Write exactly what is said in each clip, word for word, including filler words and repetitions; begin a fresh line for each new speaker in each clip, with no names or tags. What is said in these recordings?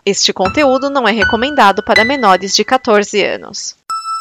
Este conteúdo não é recomendado para menores de quatorze anos.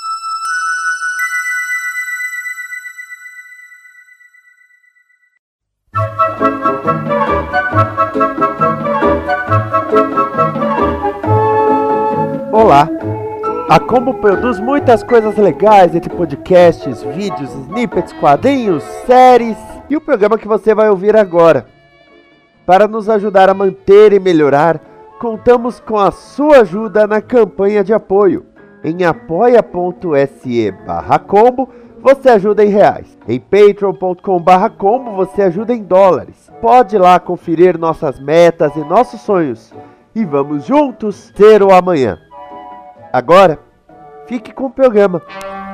Olá! A Combo produz muitas coisas legais, entre podcasts, vídeos, snippets, quadrinhos, séries e o programa que você vai ouvir agora. Para nos ajudar a manter e melhorar, contamos com a sua ajuda na campanha de apoio. Em apoia.se barra combo, você ajuda em reais. Em patreon.com barra combo, você ajuda em dólares. Pode ir lá conferir nossas metas e nossos sonhos. E vamos juntos ter o amanhã. Agora, fique com o programa.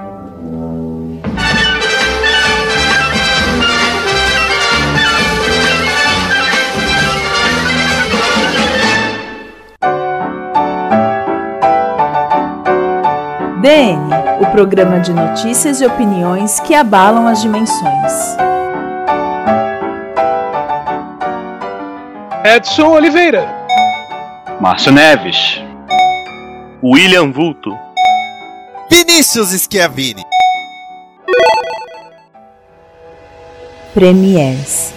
D N, o programa de notícias e opiniões que abalam as dimensões.
Edson Oliveira,
Márcio Neves, William Vulto,
Vinícius Schiavini,
Premiers.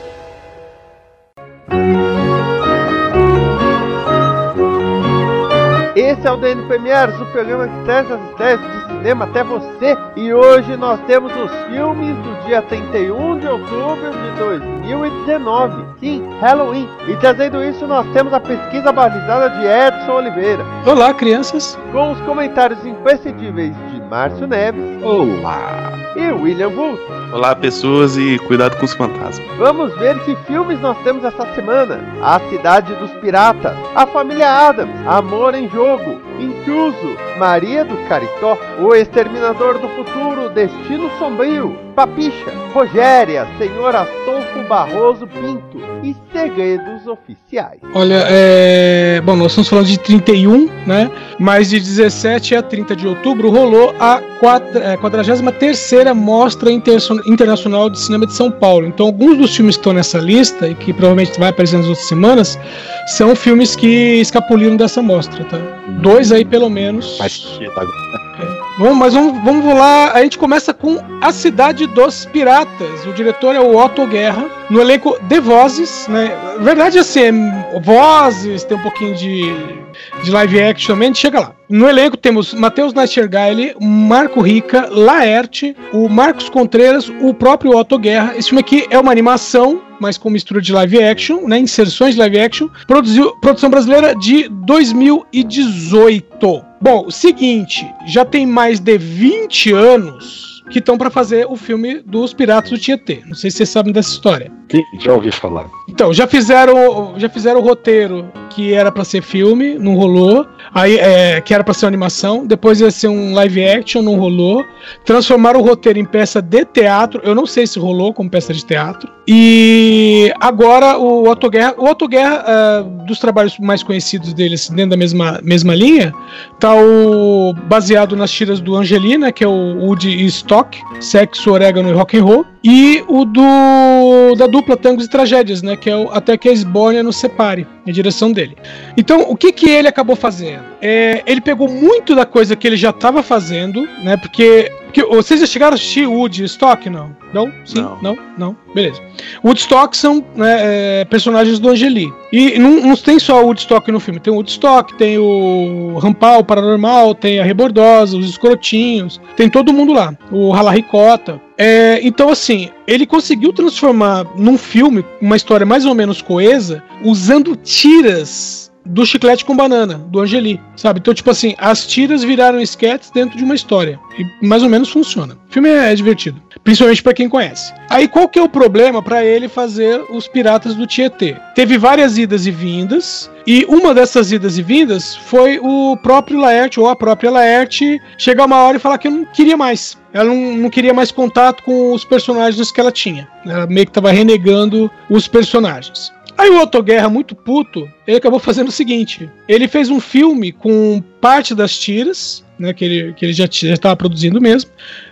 Esse é o D N Premiers, o programa que traz as ideias de cinema até você. E hoje nós temos os filmes do dia trinta e um de outubro de dois mil e dezenove. Sim, Halloween. E trazendo isso nós temos a pesquisa balizada de Edson Oliveira.
Olá, crianças.
Com os comentários imprescindíveis de Márcio Neves.
Olá.
E William Vulto.
Olá, pessoas, e cuidado com os fantasmas.
Vamos ver que filmes nós temos essa semana. A Cidade dos Piratas, A Família Addams, Amor em Jogo, Intruso, Maria do Caritó, O Exterminador do Futuro, Destino Sombrio, Papicha, Rogéria, Senhor Astolfo Barroso Pinto e Segredos Oficiais.
Olha, é... Bom, nós estamos falando de trinta e um, né? Mas de dezessete a trinta de outubro rolou a quadragésima terceira Mostra Internacional de Cinema de São Paulo. Então, alguns dos filmes que estão nessa lista, e que provavelmente vai aparecer nas outras semanas, são filmes que escapuliram dessa mostra, tá? Dois aí, pelo menos.
Mas, tá...
é. Bom, mas vamos, vamos lá. A gente começa com A Cidade dos Piratas. O diretor é o Otto Guerra. No elenco de vozes, né? Na verdade, assim, vozes, tem um pouquinho de, de live action também, chega lá. No elenco temos Matheus Nachtergaele, Marco Rica, Laerte, o Marcos Contreras, o próprio Otto Guerra. Esse filme aqui é uma animação, mas com mistura de live action, né? Inserções de live action. Produziu, produção brasileira de dois mil e dezoito. Bom, o seguinte, já tem mais de vinte anos que estão para fazer o filme dos Piratas do Tietê. Não sei se vocês sabem dessa história.
Sim, já ouvi falar.
Então, já fizeram, já fizeram o roteiro que era para ser filme, não rolou. Aí, é, que era para ser uma animação. Depois ia ser um live action, não rolou. Transformaram o roteiro em peça de teatro. Eu não sei se rolou como peça de teatro. E agora o Otto Guerra, o Otto Guerra, uh, dos trabalhos mais conhecidos dele, assim, dentro da mesma, mesma linha, tá o baseado nas tiras do Angelina, que é o Woody e Stock, Sexo, Orégano e Rock and Roll, e o do da dupla Tangos e Tragédias, né, que é o Até que a Esbórnia nos Separe, a direção dele. Então, o que que ele acabou fazendo? É, ele pegou muito da coisa que ele já estava fazendo, né, porque, porque vocês já chegaram a assistir Woody e Stock, não? Não? Sim? Não? Não? Não? Beleza. Woodstock são, né, é, personagens do Angeli. E não, não tem só o Woodstock no filme. Tem o Woodstock, tem o Rampal, o Paranormal, tem a Rebordosa, os Escrotinhos. Tem todo mundo lá. O Ralaricota. É, então, assim, ele conseguiu transformar num filme uma história mais ou menos coesa usando tiras do Chiclete com Banana, do Angeli, sabe? Então, tipo assim, as tiras viraram sketches dentro de uma história. E mais ou menos funciona. O filme é, é divertido, principalmente pra quem conhece. Aí, qual que é o problema pra ele fazer os Piratas do Tietê? Teve várias idas e vindas, e uma dessas idas e vindas foi o próprio Laerte, ou a própria Laerte, chegar uma hora e falar que não queria mais. Ela não, não queria mais contato com os personagens que ela tinha. Ela meio que tava renegando os personagens. Aí o Otto Guerra, muito puto, ele acabou fazendo o seguinte: ele fez um filme com parte das tiras, né, que ele, que ele já estava produzindo mesmo,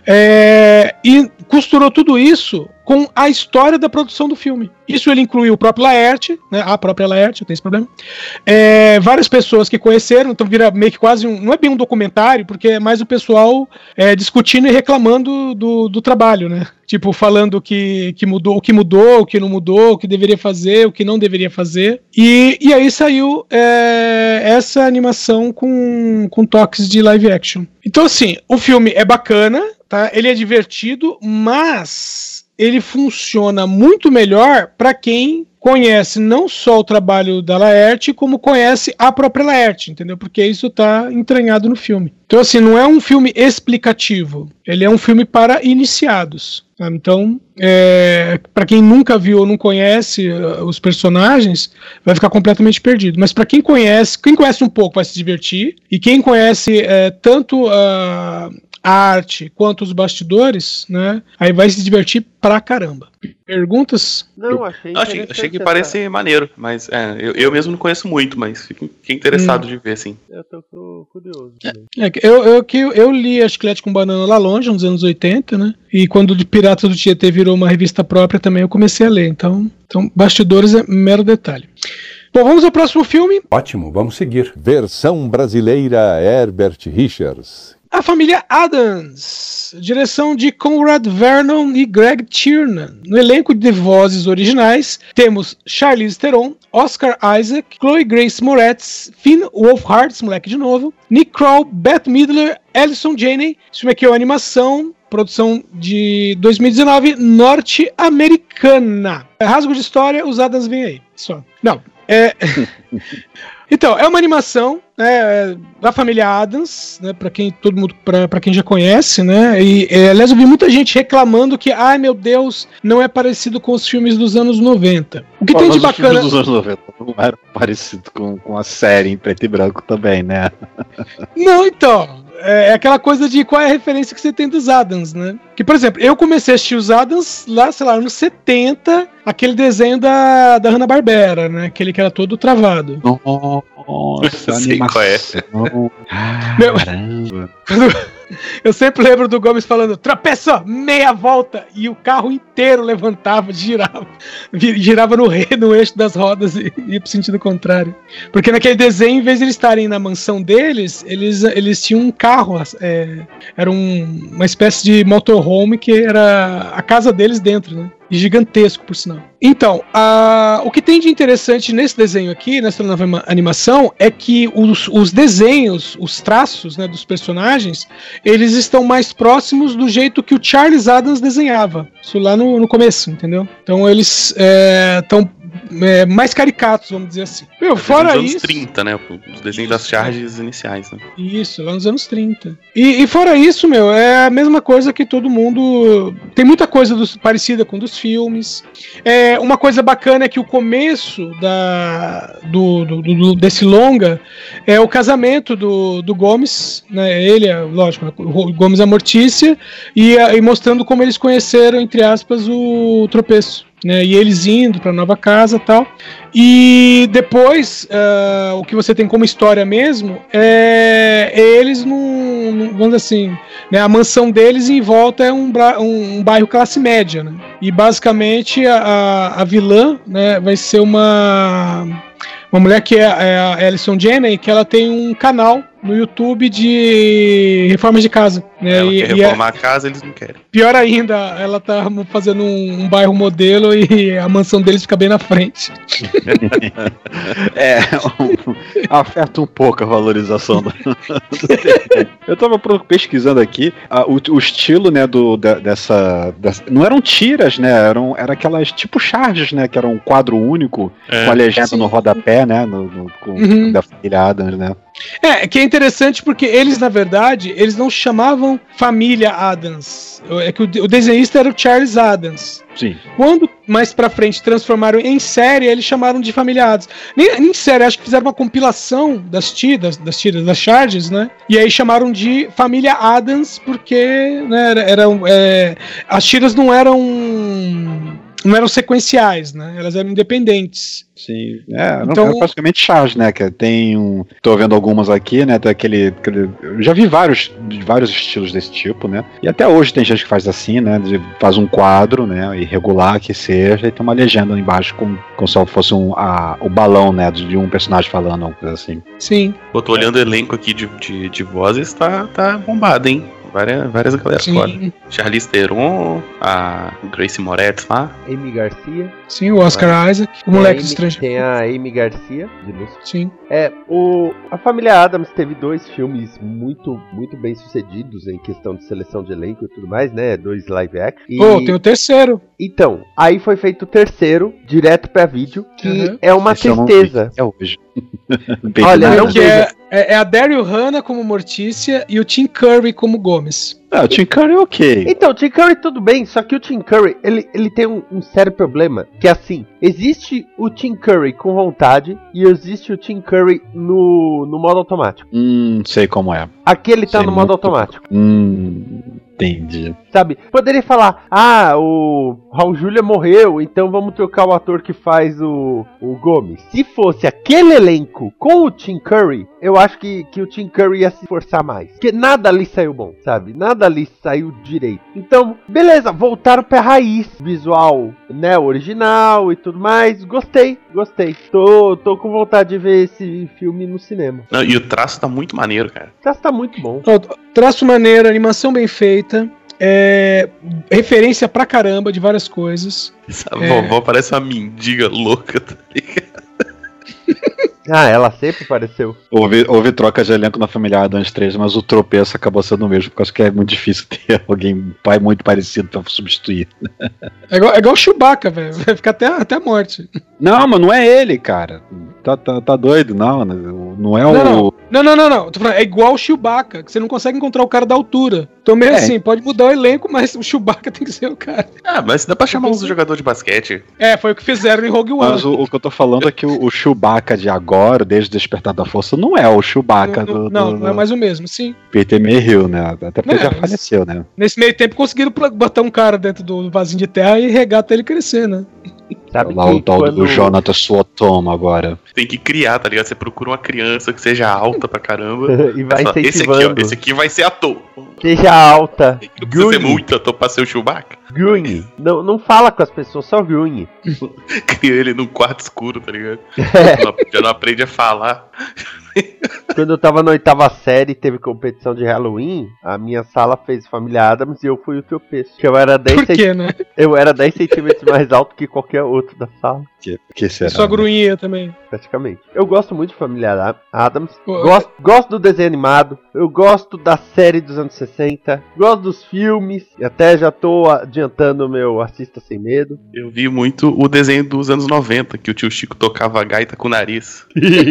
é, e costurou tudo isso com a história da produção do filme. Isso ele incluiu o próprio Laerte, né, a própria Laerte, eu tenho esse problema, é, várias pessoas que conheceram, então vira meio que quase um, não é bem um documentário, porque é mais o pessoal é, discutindo e reclamando do, do trabalho, né, tipo, falando que, que mudou, o que mudou, o que não mudou, o que deveria fazer, o que não deveria fazer, e, e aí saiu é, essa animação com, com toques de live action. Então assim, o filme é bacana, tá? Ele é divertido, mas ele funciona muito melhor para quem conhece não só o trabalho da Laerte, como conhece a própria Laerte, entendeu? Porque isso está entranhado no filme. Então, assim, não é um filme explicativo, ele é um filme para iniciados. Tá? Então, é, para quem nunca viu ou não conhece uh, os personagens, vai ficar completamente perdido. Mas para quem conhece, quem conhece um pouco vai se divertir, e quem conhece é, tanto a... Uh, a arte quanto os bastidores, né? Aí vai se divertir pra caramba. Perguntas?
Não, achei
Eu achei, achei que parece essa... maneiro, mas é, eu, eu mesmo não conheço muito, mas fiquei interessado hum. de ver, sim.
Eu tô, tô curioso.
É, é, eu, eu, eu, eu li a Chiclete com Banana lá longe, nos anos oitenta, né? E quando o Piratas do Tietê virou uma revista própria também eu comecei a ler. Então, então bastidores é mero detalhe. Bom, vamos ao próximo filme.
Ótimo, vamos seguir. Versão brasileira Herbert Richards.
A Família Addams, direção de Conrad Vernon e Greg Tiernan. No elenco de vozes originais, temos Charlize Theron, Oscar Isaac, Chloe Grace Moretz, Finn Wolfhard, esse moleque de novo, Nick Kroll, Bette Midler, Allison Janney. Isso aqui é uma animação, produção de dois mil e dezenove, norte-americana. Rasgo de história, os Addams vêm aí. Só. Não, é... Então, é uma animação, né, da família Addams, né, para quem todo mundo, para quem já conhece, né? E é, aliás, eu vi muita gente reclamando que, ai meu Deus, não é parecido com os filmes dos anos noventa. O que Pô, tem de bacana?
Os filmes dos anos noventa não era parecido com, com a série em preto e branco também, né?
Não, então. É aquela coisa de qual é a referência que você tem dos Addams, né? Que, por exemplo, eu comecei a assistir os Addams lá, sei lá, nos setenta, aquele desenho da, da Hanna-Barbera, né? Aquele que era todo travado.
Nossa, sei qual é.
Caramba. Eu sempre lembro do Gomes falando, tropeçou, meia volta, e o carro inteiro levantava, girava, girava no, re, no eixo das rodas e ia pro sentido contrário. Porque naquele desenho, em vez de eles estarem na mansão deles, eles, eles tinham um carro, é, era um, uma espécie de motorhome que era a casa deles dentro, né? Gigantesco, por sinal. Então, a, o que tem de interessante nesse desenho aqui, nessa nova animação, é que os, os desenhos, os traços, né, dos personagens, eles estão mais próximos do jeito que o Charles Addams desenhava. Isso lá no, no começo, entendeu? Então eles estão é, mais caricatos, vamos dizer assim. Meu, fora
nos
isso...
anos trinta, né? Os desenhos das charges iniciais, né?
Isso, lá nos anos trinta. E, e fora isso, meu, é a mesma coisa que todo mundo... Tem muita coisa dos, parecida com dos filmes. É, uma coisa bacana é que o começo da, do, do, do, desse longa é o casamento do, do Gomes, né? Ele, é, lógico, o Gomes e a Mortícia, e, e mostrando como eles conheceram, entre aspas, o Tropeço. Né, e eles indo para nova casa e tal. E depois, uh, o que você tem como história mesmo é, é eles num, num, vamos dizer assim, né, a mansão deles em volta é um, um, um bairro classe média, né? E basicamente a, a, a vilã, né, vai ser uma uma mulher que é, é a Allison Janney, que ela tem um canal no YouTube de reformas de casa, né?
Ela
e,
quer reformar a casa, eles não querem. Pior ainda, ela tá fazendo um, um bairro modelo e a mansão deles fica bem na frente.
É, um, afeta um pouco a valorização do, do Eu tava pesquisando aqui uh, o, o estilo, né, do, da, dessa, dessa... Não eram tiras, né? Eram, era aquelas tipo charges, né? Que era um quadro único, é, com a legenda sim, no rodapé, né? No, no, com, uhum. Da família Addams, né?
É, que é interessante porque eles, na verdade, eles não chamavam família Addams. É que o, o desenhista era o Charles Addams.
Sim.
Quando mais pra frente transformaram em série, eles chamaram de família Addams. Nem, nem série, acho que fizeram uma compilação das tiras, das tiras, das charges, né? E aí chamaram de família Addams porque, né, eram, é, as tiras não eram não eram sequenciais, né? Elas eram independentes.
Sim, é,
Então-
não, é praticamente Chaves, né? Que tem um. Tô vendo algumas aqui, né? Tem aquele. aquele- eu já vi vários, vários estilos desse tipo, né? E até hoje tem gente que faz assim, né? de- Faz um quadro, né? Irregular que seja, e tem uma legenda embaixo com, como se fosse um, a, o balão, né? De um personagem falando, alguma coisa assim.
Sim,
Eu tô olhando o elenco aqui de, de, de vozes, tá, tá bombado, hein? Várias, várias galera
sim,
fora. Charlize Theron, a Grace Moretz lá.
Amy Garcia.
sim, o Oscar Isaac, o
Tem a
moleque
Amy-
estrangeiro.
Tem a Amy Garcia, de Lúcio.
Sim.
É, o, a família Adams teve dois filmes muito, muito bem sucedidos em questão de seleção de elenco e tudo mais, né? Dois live action. E,
Pô, tem o terceiro.
Então, aí foi feito o terceiro, direto pra vídeo, que
Uhum.
é uma
Esse eu não
tristeza.
vi, é hoje.
Olha, não
que
veja.
é, é, é a Daryl Hannah como Mortícia e o Tim Curry como Gomes.
Ah, o Tim Curry é ok.
Então, o Tim Curry tudo bem, só que o Tim Curry, ele, ele tem um, um sério problema, que é assim, existe o Tim Curry com vontade e existe o Tim Curry no, no modo automático.
Hum, sei como é.
Aqui ele tá
Sei
no modo
muito.
automático,
Hum, entendi.
sabe? Poderia falar, ah, o Raul Julia morreu, então vamos trocar o ator que faz o, o Gomes. Se fosse aquele elenco com o Tim Curry, eu acho que, que o Tim Curry ia se esforçar mais. Porque nada ali saiu bom, sabe? Nada ali saiu direito. Então, beleza, voltaram pra raiz visual, né? Original e tudo mais. Gostei, gostei. Tô, tô com vontade de ver esse filme no cinema.
Não, e o traço tá muito maneiro, cara.
O traço tá muito bom.
Ó, traço maneiro, animação bem feita, é, referência pra caramba de várias coisas.
Essa
É.
vovó parece uma mendiga louca, tá ligado?
Ah, ela sempre apareceu.
Houve, houve troca de elenco na família Adams três, mas o tropeço acabou sendo o mesmo, porque eu acho que é muito difícil ter alguém, um pai muito parecido pra substituir.
É igual, é igual o Chewbacca, velho. Vai ficar até, até a morte.
Não, mas não é ele, cara. Tá, tá, tá doido, não. Não é o.
Não, não. Não, não, não, não. Tô falando, é igual o Chewbacca, que você não consegue encontrar o cara da altura. Então, mesmo
É.
assim, pode mudar o elenco, mas o Chewbacca tem que ser o cara.
Ah, mas dá pra chamar uns jogadores de basquete.
É, foi o que fizeram em Rogue One.
Mas o, o que eu tô falando é que o, o Chewbacca de agora, desde o Despertar da Força, não é o Chewbacca
não,
do,
não,
do,
não é mais o mesmo, sim.
Peter Mayhew, né? Até porque
É,
ele já
mas-
faleceu, né?
Nesse meio tempo conseguiram pla- botar um cara dentro do vasinho de terra e regar até ele crescer, né?
Sabe
Lá o
que
tal
quando...
do Jonathan Suotomo agora.
Tem que criar, tá ligado? Você procura uma criança que seja alta pra caramba.
E vai
Fala, esse aqui,
incentivando.
ó, esse aqui vai ser ator.
Seja alta.
Não precisa ser
Grunhe.
muito ator pra ser o Chewbacca.
Grunhe. Não, não fala com as pessoas, só grunhe.
Cria ele num quarto escuro, tá ligado?
É.
Não- Já não aprende a falar.
Quando eu tava na oitava série, teve competição de Halloween, a minha sala fez Família Adams e eu fui o tropeço. Que eu era dez
Por quê, né?
Eu era dez centímetros mais alto que qualquer outro da sala,
Que, que
E
será?
sua grunhinha também.
praticamente. Eu gosto muito de Família Ad- Adams.
Pô,
Gosto, gosto do desenho animado. Eu gosto da série dos anos sessenta. Gosto dos filmes. E até já tô adiantando o meu Assista Sem Medo.
Eu vi muito o desenho dos anos noventa, que o tio Chico tocava a gaita com o nariz.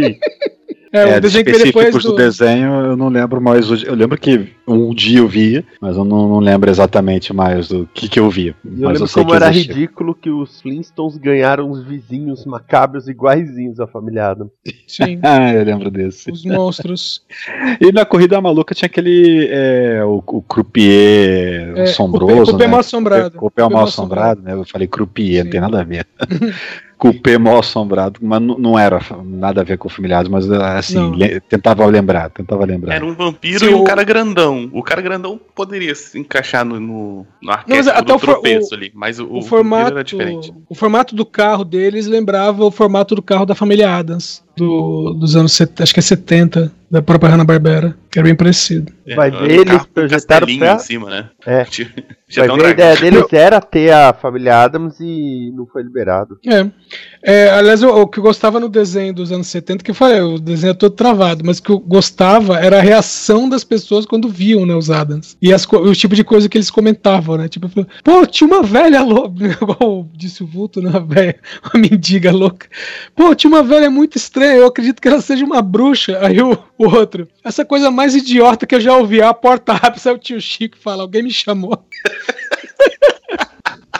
É,
É,
o desenho que veio
específicos
depois
do...
do...
desenho eu não lembro mais. o- Eu lembro que um dia eu vi, mas eu não, não lembro exatamente mais do que, que eu vi.
E eu
Mas
lembro
sei
como
que
era
existia.
ridículo que os Flintstones ganharam uns vizinhos macabros iguaizinhos à Família Adams.
Sim,
Ah, eu lembro desse.
os monstros.
E na Corrida Maluca tinha aquele. É, o, o croupier
É,
assombroso.
Croupier- Croupier
né?
mal assombrado.
Croupier mal assombrado, né? Eu falei croupier, não tem nada a ver. Croupier mal assombrado, mas não, não era nada a ver com o Familiares, mas assim,
Não.
le- tentava lembrar, tentava lembrar.
Era um vampiro
Sim,
e um
o-
cara grandão. O cara grandão poderia se encaixar no, no, no
mas
arquétipo
até
do
o for-
tropeço
o-
ali. Mas o,
O,
o vampiro
formato,
era diferente.
o formato do carro deles lembrava o formato do carro da família Adams, do, dos anos setenta, acho que é setenta, da própria Hanna-Barbera, que era bem parecido.
É,
Vai
um
ver, eles
carro com
projetaram
castelinho
pra-
em cima, né?
É.
Tinha, tinha
Vai
até um
ver, a ideia
dragão.
deles era ter a Família Adams e não foi liberado.
É. É, aliás, o, o que eu gostava no desenho dos anos setenta, que eu falei, o desenho é todo travado, mas o que eu gostava era a reação das pessoas quando viam, né, os Adams. E as, co- o tipo de coisa que eles comentavam, né? Tipo, eu falei, pô, tinha uma velha louca, igual disse o Vulto, né, uma velha, uma mendiga louca. Pô, tinha uma velha muito estranha, eu acredito que ela seja uma bruxa. Aí o, o outro, essa coisa mais idiota que eu já ouvi, a porta abre, sai o tio Chico e fala, alguém me chamou.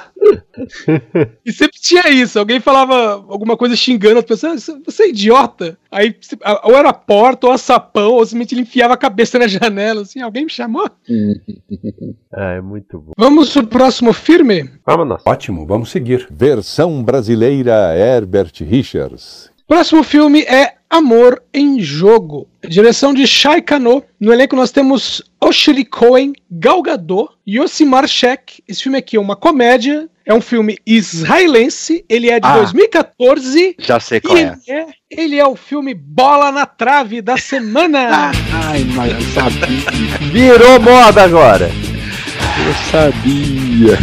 E sempre tinha isso, alguém falava alguma coisa xingando, a pessoa, você é idiota. Aí ou era a porta, ou a sapão, ou simplesmente ele enfiava a cabeça na janela, assim, alguém me chamou?
Ah, é muito bom.
Vamos pro próximo filme?
Vamos.
Ótimo, vamos seguir. Versão brasileira Herbert Richards.
Próximo filme é Amor em Jogo. Direção de Shai Kano. No elenco nós temos Oshiri Cohen, Gal Gadot, Yosimar Sheck. Esse filme aqui é uma comédia. É um filme israelense. Ele é de ah, dois mil e quatorze.
Já sei qual
e
é.
Ele, é. ele é o filme Bola na Trave da semana.
Ai, mas eu sabia.
Virou moda agora.
Eu sabia.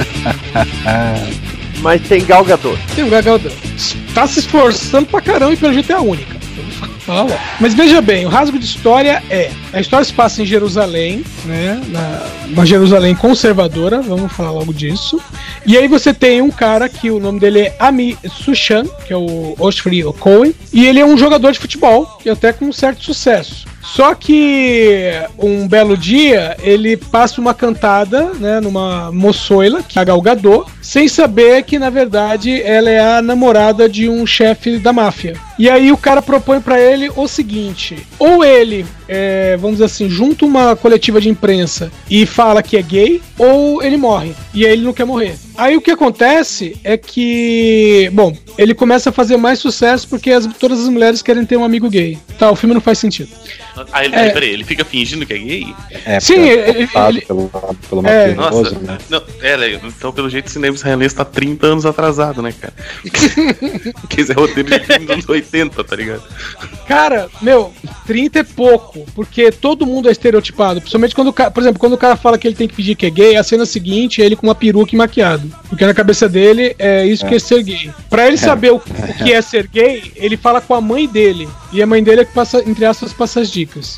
Mas tem Gal Gadot.
Tem o Gal Gadot. Tá se esforçando pra caramba e pelo jeito é a única. Fala. Mas veja bem, o rasgo de história é... A história se passa em Jerusalém, né? Na, uma Jerusalém conservadora, vamos falar logo disso. E aí você tem um cara que o nome dele é Ami Sushan, que é o Oshiri Cohen. E ele é um jogador de futebol, e até com um certo sucesso. Só que um belo dia ele passa uma cantada, né, numa moçoila, que é a Gal Gadot, sem saber que na verdade ela é a namorada de um chefe da máfia. E aí o cara propõe pra ele o seguinte: ou ele, é, vamos dizer assim, junta uma coletiva de imprensa e fala que é gay, ou ele morre. E aí ele não quer morrer. Aí o que acontece é que, bom, ele começa a fazer mais sucesso porque as, todas as mulheres querem ter um amigo gay. Tá, o filme não faz sentido.
Ah, ele,
é,
peraí, ele fica fingindo que é gay?
É,
sim, ele,
ele, pelo, pelo
é,
nossa, né? Não, é, então pelo jeito o cinema israelense tá trinta anos atrasado, né, cara? Porque esse é roteiro de filme dos anos oitenta, tá ligado?
Cara, meu, trinta é pouco, porque todo mundo é estereotipado, principalmente quando o cara, por exemplo, quando o cara fala que ele tem que fingir que é gay, a cena seguinte é ele com uma peruca e maquiado, porque na cabeça dele é isso é. que é ser gay. Pra ele é. saber o que é ser gay, ele fala com a mãe dele, e a mãe dele é que passa, entre aspas, passa as dicas.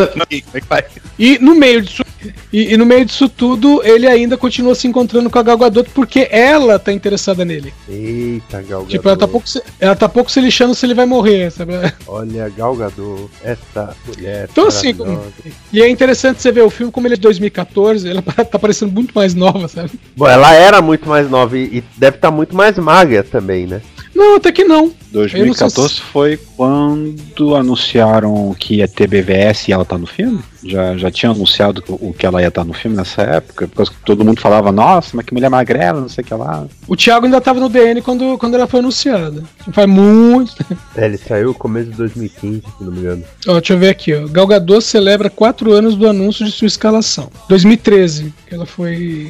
E no meio disso, e, e no meio disso tudo, ele ainda continua se encontrando com a Gal Gadot porque ela tá interessada nele.
Eita, Gal Gadot.
Tipo, ela tá pouco se, ela tá pouco se lixando se ele vai morrer, sabe?
Olha, Gal Gadot, essa mulher.
Então assim, e é interessante você ver o filme como ele é de dois mil e quatorze, ela tá parecendo muito mais nova, sabe?
Bom, ela era muito mais nova e, e deve estar tá muito mais magra também, né?
Não, até que não.
dois mil e quatorze se... foi quando anunciaram que ia ter B V S e ela tá no filme? Já, já tinha anunciado o que ela ia estar no filme nessa época? Porque todo mundo falava, nossa, mas que mulher magrela, não sei o que lá.
O Thiago ainda tava no D N quando, quando ela foi anunciada. Faz muito tempo.
É, ele saiu no começo de dois mil e quinze, se não me engano.
Ó, deixa eu ver aqui, ó. Gal Gadot celebra quatro anos do anúncio de sua escalação. dois mil e treze, que ela foi...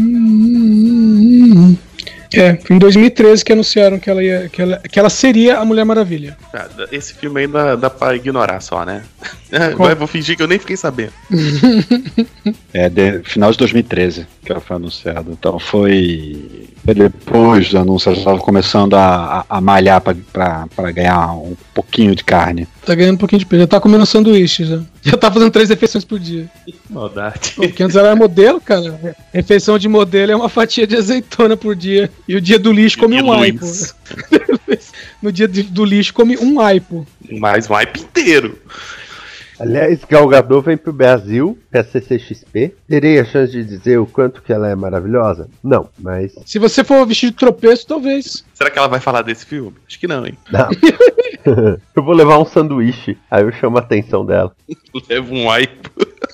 É, foi em dois mil e treze que anunciaram que ela, ia, que ela, que ela seria a Mulher Maravilha.
Esse filme aí dá, dá pra ignorar só, né? Eu vou fingir que eu nem fiquei sabendo.
É, de, final de dois mil e treze que ela foi anunciada. Então foi... Depois do anúncio, ela estava começando a, a, a malhar pra, pra, pra ganhar um pouquinho de carne.
Tá ganhando um pouquinho de peso. Já tá comendo sanduíche já. Já tá fazendo três refeições por dia.
Maldade.
Porque antes ela era modelo, cara. Refeição de modelo é uma fatia de azeitona por dia. E o dia do lixo come um aipo. No dia do lixo come um aipo.
Mais um aipo inteiro.
Aliás, Gal Gadot vem pro Brasil, pra C C X P. Terei a chance de dizer o quanto que ela é maravilhosa? Não, mas...
Se você for vestido de tropeço, talvez.
Será que ela vai falar desse filme? Acho que não, hein?
Não. Eu vou levar um sanduíche, aí eu chamo a atenção dela.
Leva um aipo.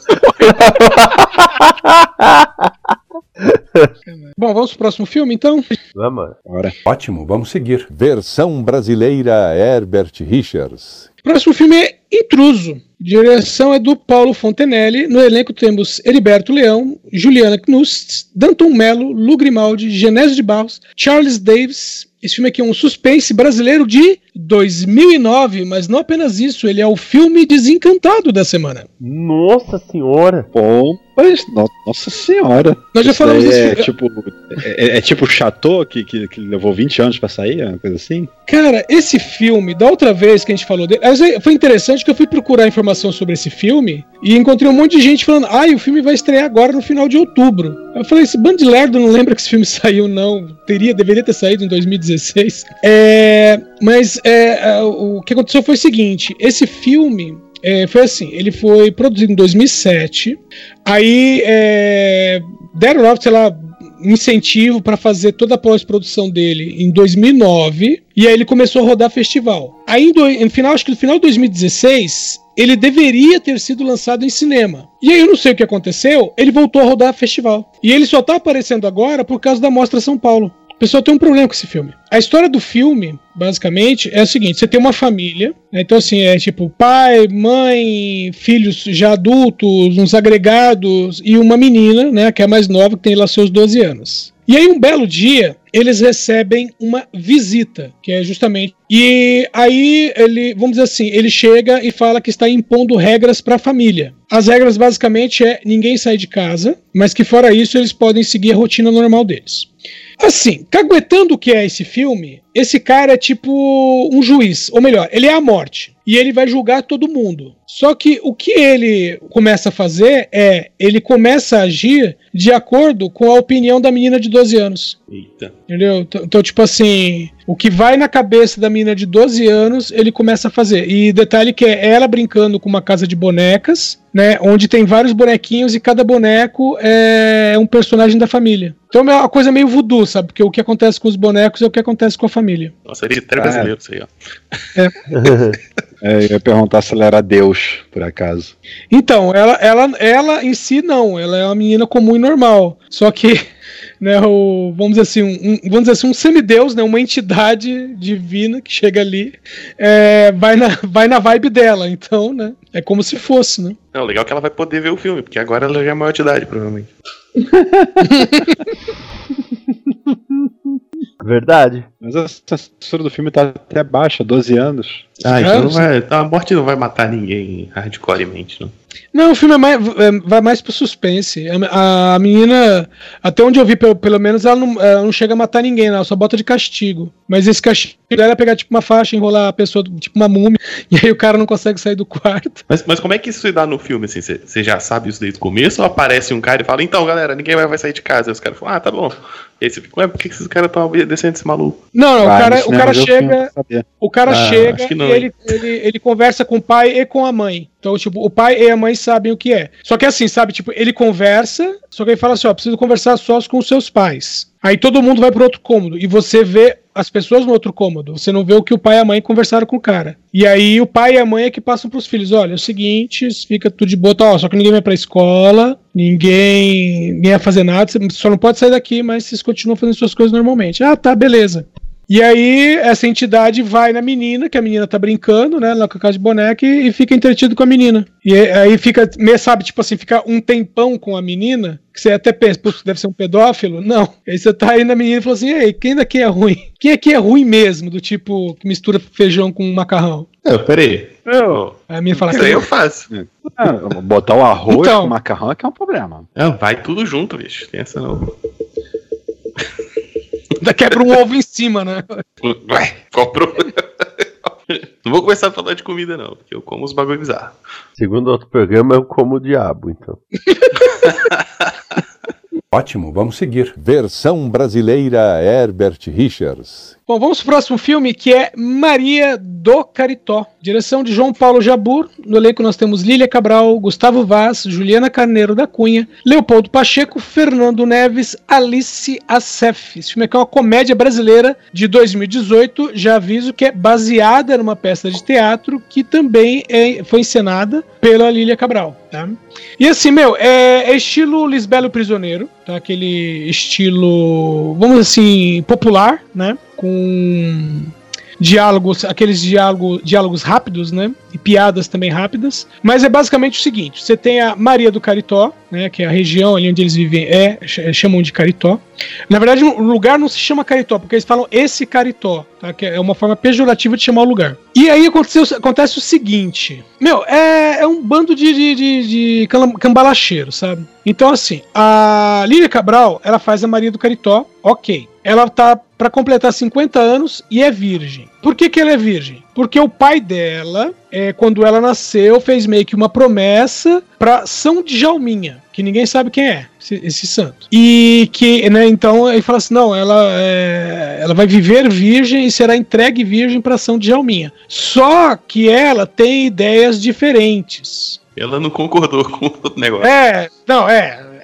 Bom, vamos pro próximo filme, então?
Vamos.
Bora. Ótimo, vamos seguir. Versão brasileira Herbert Richards.
Próximo filme é Intruso. Direção é do Paulo Fontenelle. No elenco temos Heriberto Leão, Juliana Knust, Danton Mello, Lu Grimaldi, Genésio de Barros, Charles Davis. Esse filme aqui é um suspense brasileiro de dois mil e nove, mas não apenas isso, ele é o filme desencantado da semana.
Nossa senhora!
Bom, mas, no, nossa senhora!
Nós já falamos desse
é,
filme.
Tipo, é, é tipo Chateau, que, que, que levou vinte anos pra sair, uma coisa assim?
Cara, esse filme, da outra vez que a gente falou dele, foi interessante que eu fui procurar informação sobre esse filme e encontrei um monte de gente falando, ah, o filme vai estrear agora no final de outubro. Eu falei, esse bando de lerdo não lembra que esse filme saiu, não. Teria, deveria ter saído em dois mil e dezesseis. É, mas é, o que aconteceu foi o seguinte, esse filme... É, foi assim, ele foi produzido em dois mil e sete, aí é, deram lá, sei lá, incentivo para fazer toda a pós-produção dele em dois mil e nove, e aí ele começou a rodar festival. Aí no final, acho que no final de dois mil e dezesseis, ele deveria ter sido lançado em cinema. E aí eu não sei o que aconteceu, ele voltou a rodar festival. E ele só tá aparecendo agora por causa da Mostra São Paulo. O pessoal tem um problema com esse filme. A história do filme, basicamente, é o seguinte: você tem uma família, né? Então assim, é tipo pai, mãe, filhos já adultos, uns agregados e uma menina, né, que é a mais nova, que tem lá seus doze anos. E aí um belo dia, eles recebem uma visita, que é justamente... E aí, ele, vamos dizer assim, ele chega e fala que está impondo regras para a família. As regras basicamente é ninguém sai de casa, mas que fora isso eles podem seguir a rotina normal deles. Assim, caguetando o que é esse filme, esse cara é tipo um juiz, ou melhor, ele é a morte. E ele vai julgar todo mundo. Só que o que ele começa a fazer é, ele começa a agir de acordo com a opinião da menina de doze anos.
Eita.
Entendeu? Então, tipo assim, o que vai na cabeça da menina de doze anos, ele começa a fazer. E detalhe que é ela brincando com uma casa de bonecas, né, onde tem vários bonequinhos e cada boneco é um personagem da família. Então é uma coisa meio voodoo, sabe? Porque o que acontece com os bonecos é o que acontece com a família.
Nossa, ele é brasileiro isso aí, ó.
É.
É, eu ia perguntar se ela era Deus, por acaso.
Então, ela, ela, ela em si não, ela é uma menina comum e normal. Só que, né, o, vamos dizer assim, um, vamos dizer assim, um semideus, né, uma entidade divina que chega ali, é, vai, na, vai na vibe dela. Então, né, é como se fosse, né?
Não, legal que ela vai poder ver o filme, porque agora ela já é maior de idade, provavelmente.
Verdade.
Mas a censura do filme tá até baixa, doze anos.
Ah, então não vai, a morte não vai matar ninguém hardcoremente, não.
Não, o filme é mais, é, vai mais pro suspense. A, a menina, até onde eu vi, pelo, pelo menos, ela não, ela não chega a matar ninguém, ela só bota de castigo. Mas esse castigo dela é pegar tipo uma faixa, enrolar a pessoa, tipo uma múmia, e aí o cara não consegue sair do quarto.
Mas, mas como é que isso se dá no filme, assim? Você já sabe isso desde o começo? Ou aparece um cara e fala, então, galera, ninguém vai, vai sair de casa? Aí os caras falam, ah, tá bom. E aí você fica, ué, por que esses caras estão obedecendo esse maluco?
Não, não,
Vai,
o cara,
no
o
cinema
cara
ver o
chega...
filme,
O cara
Ah,
chega
acho que não,
e ele, ele, ele conversa com o pai e com a mãe. Então, tipo, o pai e a mãe sabem o que é. Só que assim, sabe, tipo, ele conversa, só que ele fala assim, ó, preciso conversar só com os seus pais. Aí todo mundo vai pro outro cômodo e você vê as pessoas no outro cômodo. Você não vê o que o pai e a mãe conversaram com o cara. E aí o pai e a mãe é que passam pros filhos, olha, é o seguinte, fica tudo de boa, tá, ó, só que ninguém vai pra escola, ninguém, ninguém vai fazer nada, você só não pode sair daqui, mas vocês continuam fazendo suas coisas normalmente. Ah, tá, beleza. E aí, essa entidade vai na menina, que a menina tá brincando, né, lá com a casa de boneca, e, e fica entretido com a menina. E aí fica, sabe, tipo assim, fica um tempão com a menina, que você até pensa, putz, deve ser um pedófilo. Não. Aí você tá aí na menina e fala assim, ei, quem daqui é ruim? Quem aqui é ruim mesmo, do tipo, que mistura feijão com macarrão?
É, peraí.
Eu. Aí a menina fala
Isso
assim,
aí eu faço.
Ah, botar o arroz
Então.
com o macarrão é que é um problema.
Não, vai tudo junto, bicho. Tem essa não.
ainda quebra um ovo em cima, né?
Ué, qual problema? Não vou começar a falar de comida, não, porque eu como os bagulho bizarros.
Segundo outro programa, eu como o diabo, então.
Ótimo, vamos seguir. Versão brasileira Herbert Richards.
Bom, vamos pro próximo filme, que é Maria do Caritó. Direção de João Paulo Jabur. No elenco nós temos Lília Cabral, Gustavo Vaz, Juliana Carneiro da Cunha, Leopoldo Pacheco, Fernando Neves, Alice Assef. Esse filme aqui é uma comédia brasileira de dois mil e dezoito. Já aviso que é baseada numa peça de teatro que também é, foi encenada pela Lília Cabral, tá? E assim, meu, é, é estilo Lisbelo Prisioneiro, tá? Aquele estilo, vamos assim, popular, né? Com diálogos, aqueles diálogo, diálogos rápidos, né? E piadas também rápidas. Mas é basicamente o seguinte: você tem a Maria do Caritó, né? Que é a região ali onde eles vivem, é, chamam de Caritó. Na verdade, o lugar não se chama Caritó, porque eles falam esse Caritó, tá? Que é uma forma pejorativa de chamar o lugar. E aí acontece, acontece o seguinte: meu, é, é um bando de, de, de, de cambalacheiro, sabe? Então, assim, a Lília Cabral, ela faz a Maria do Caritó, ok. Ela tá pra completar cinquenta anos e é virgem. Por que que ela é virgem? Porque o pai dela, é, quando ela nasceu, fez meio que uma promessa pra São Djalminha, que ninguém sabe quem é esse, esse santo. E que, né, então ele fala assim, não, ela, é, ela vai viver virgem e será entregue virgem pra São Djalminha. Só que ela tem ideias diferentes.
Ela não concordou com o negócio.
É, não, é...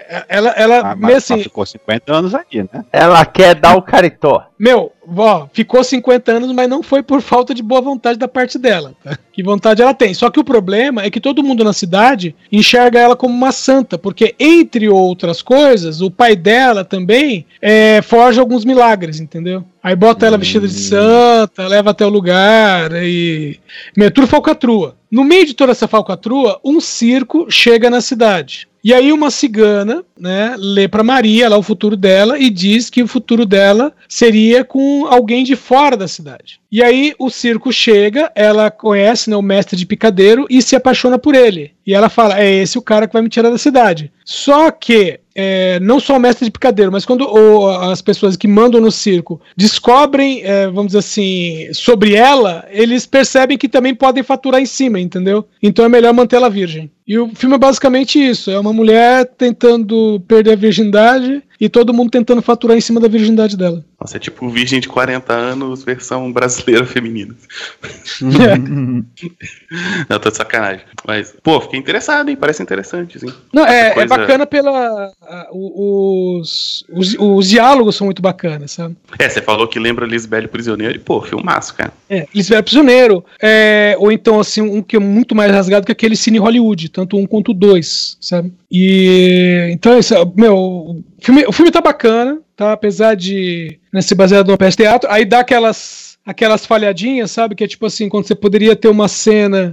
ela, ela
Ah,
meio
mas
assim,
ficou cinquenta anos aí, né?
Ela quer dar o caritó.
meu, ó, ficou cinquenta anos, mas não foi por falta de boa vontade da parte dela, tá? Que vontade ela tem. Só que o problema é que todo mundo na cidade enxerga ela como uma santa, porque, entre outras coisas, o pai dela também é, forja alguns milagres, entendeu? Aí bota ela vestida de santa, leva até o lugar e... Meu, tudo falcatrua. No meio de toda essa falcatrua, um circo chega na cidade. E aí uma cigana, né, lê para Maria lá o futuro dela e diz que o futuro dela seria com alguém de fora da cidade. E aí o circo chega, ela conhece, né, o mestre de picadeiro e se apaixona por ele. E ela fala, é esse o cara que vai me tirar da cidade. Só que, é, não só o mestre de picadeiro, mas quando o, as pessoas que mandam no circo descobrem, é, vamos dizer assim, sobre ela, eles percebem que também podem faturar em cima, entendeu? Então é melhor manter ela virgem. E o filme é basicamente isso, é uma mulher tentando perder a virgindade e todo mundo tentando faturar em cima da virgindade dela.
Nossa, é tipo Virgem de quarenta anos, versão brasileira feminina. Não, tô de sacanagem. Mas, pô, fiquei interessado, hein? Parece interessante, sim.
Não, é,
coisa...
é bacana pela... a, os, os, os diálogos são muito bacanas, sabe?
É, você falou que lembra Lisbelo Prisioneiro e, pô, filmaço, cara.
É, Lisbelo Prisioneiro. É, ou então, assim, um que é muito mais rasgado que aquele Cine Hollywood, tanto um quanto o dois, sabe? E... Então, esse, meu... O filme, o filme tá bacana, tá? Apesar de, né, ser baseado numa peça de teatro, aí dá aquelas, aquelas falhadinhas, sabe? Que é tipo assim, quando você poderia ter uma cena,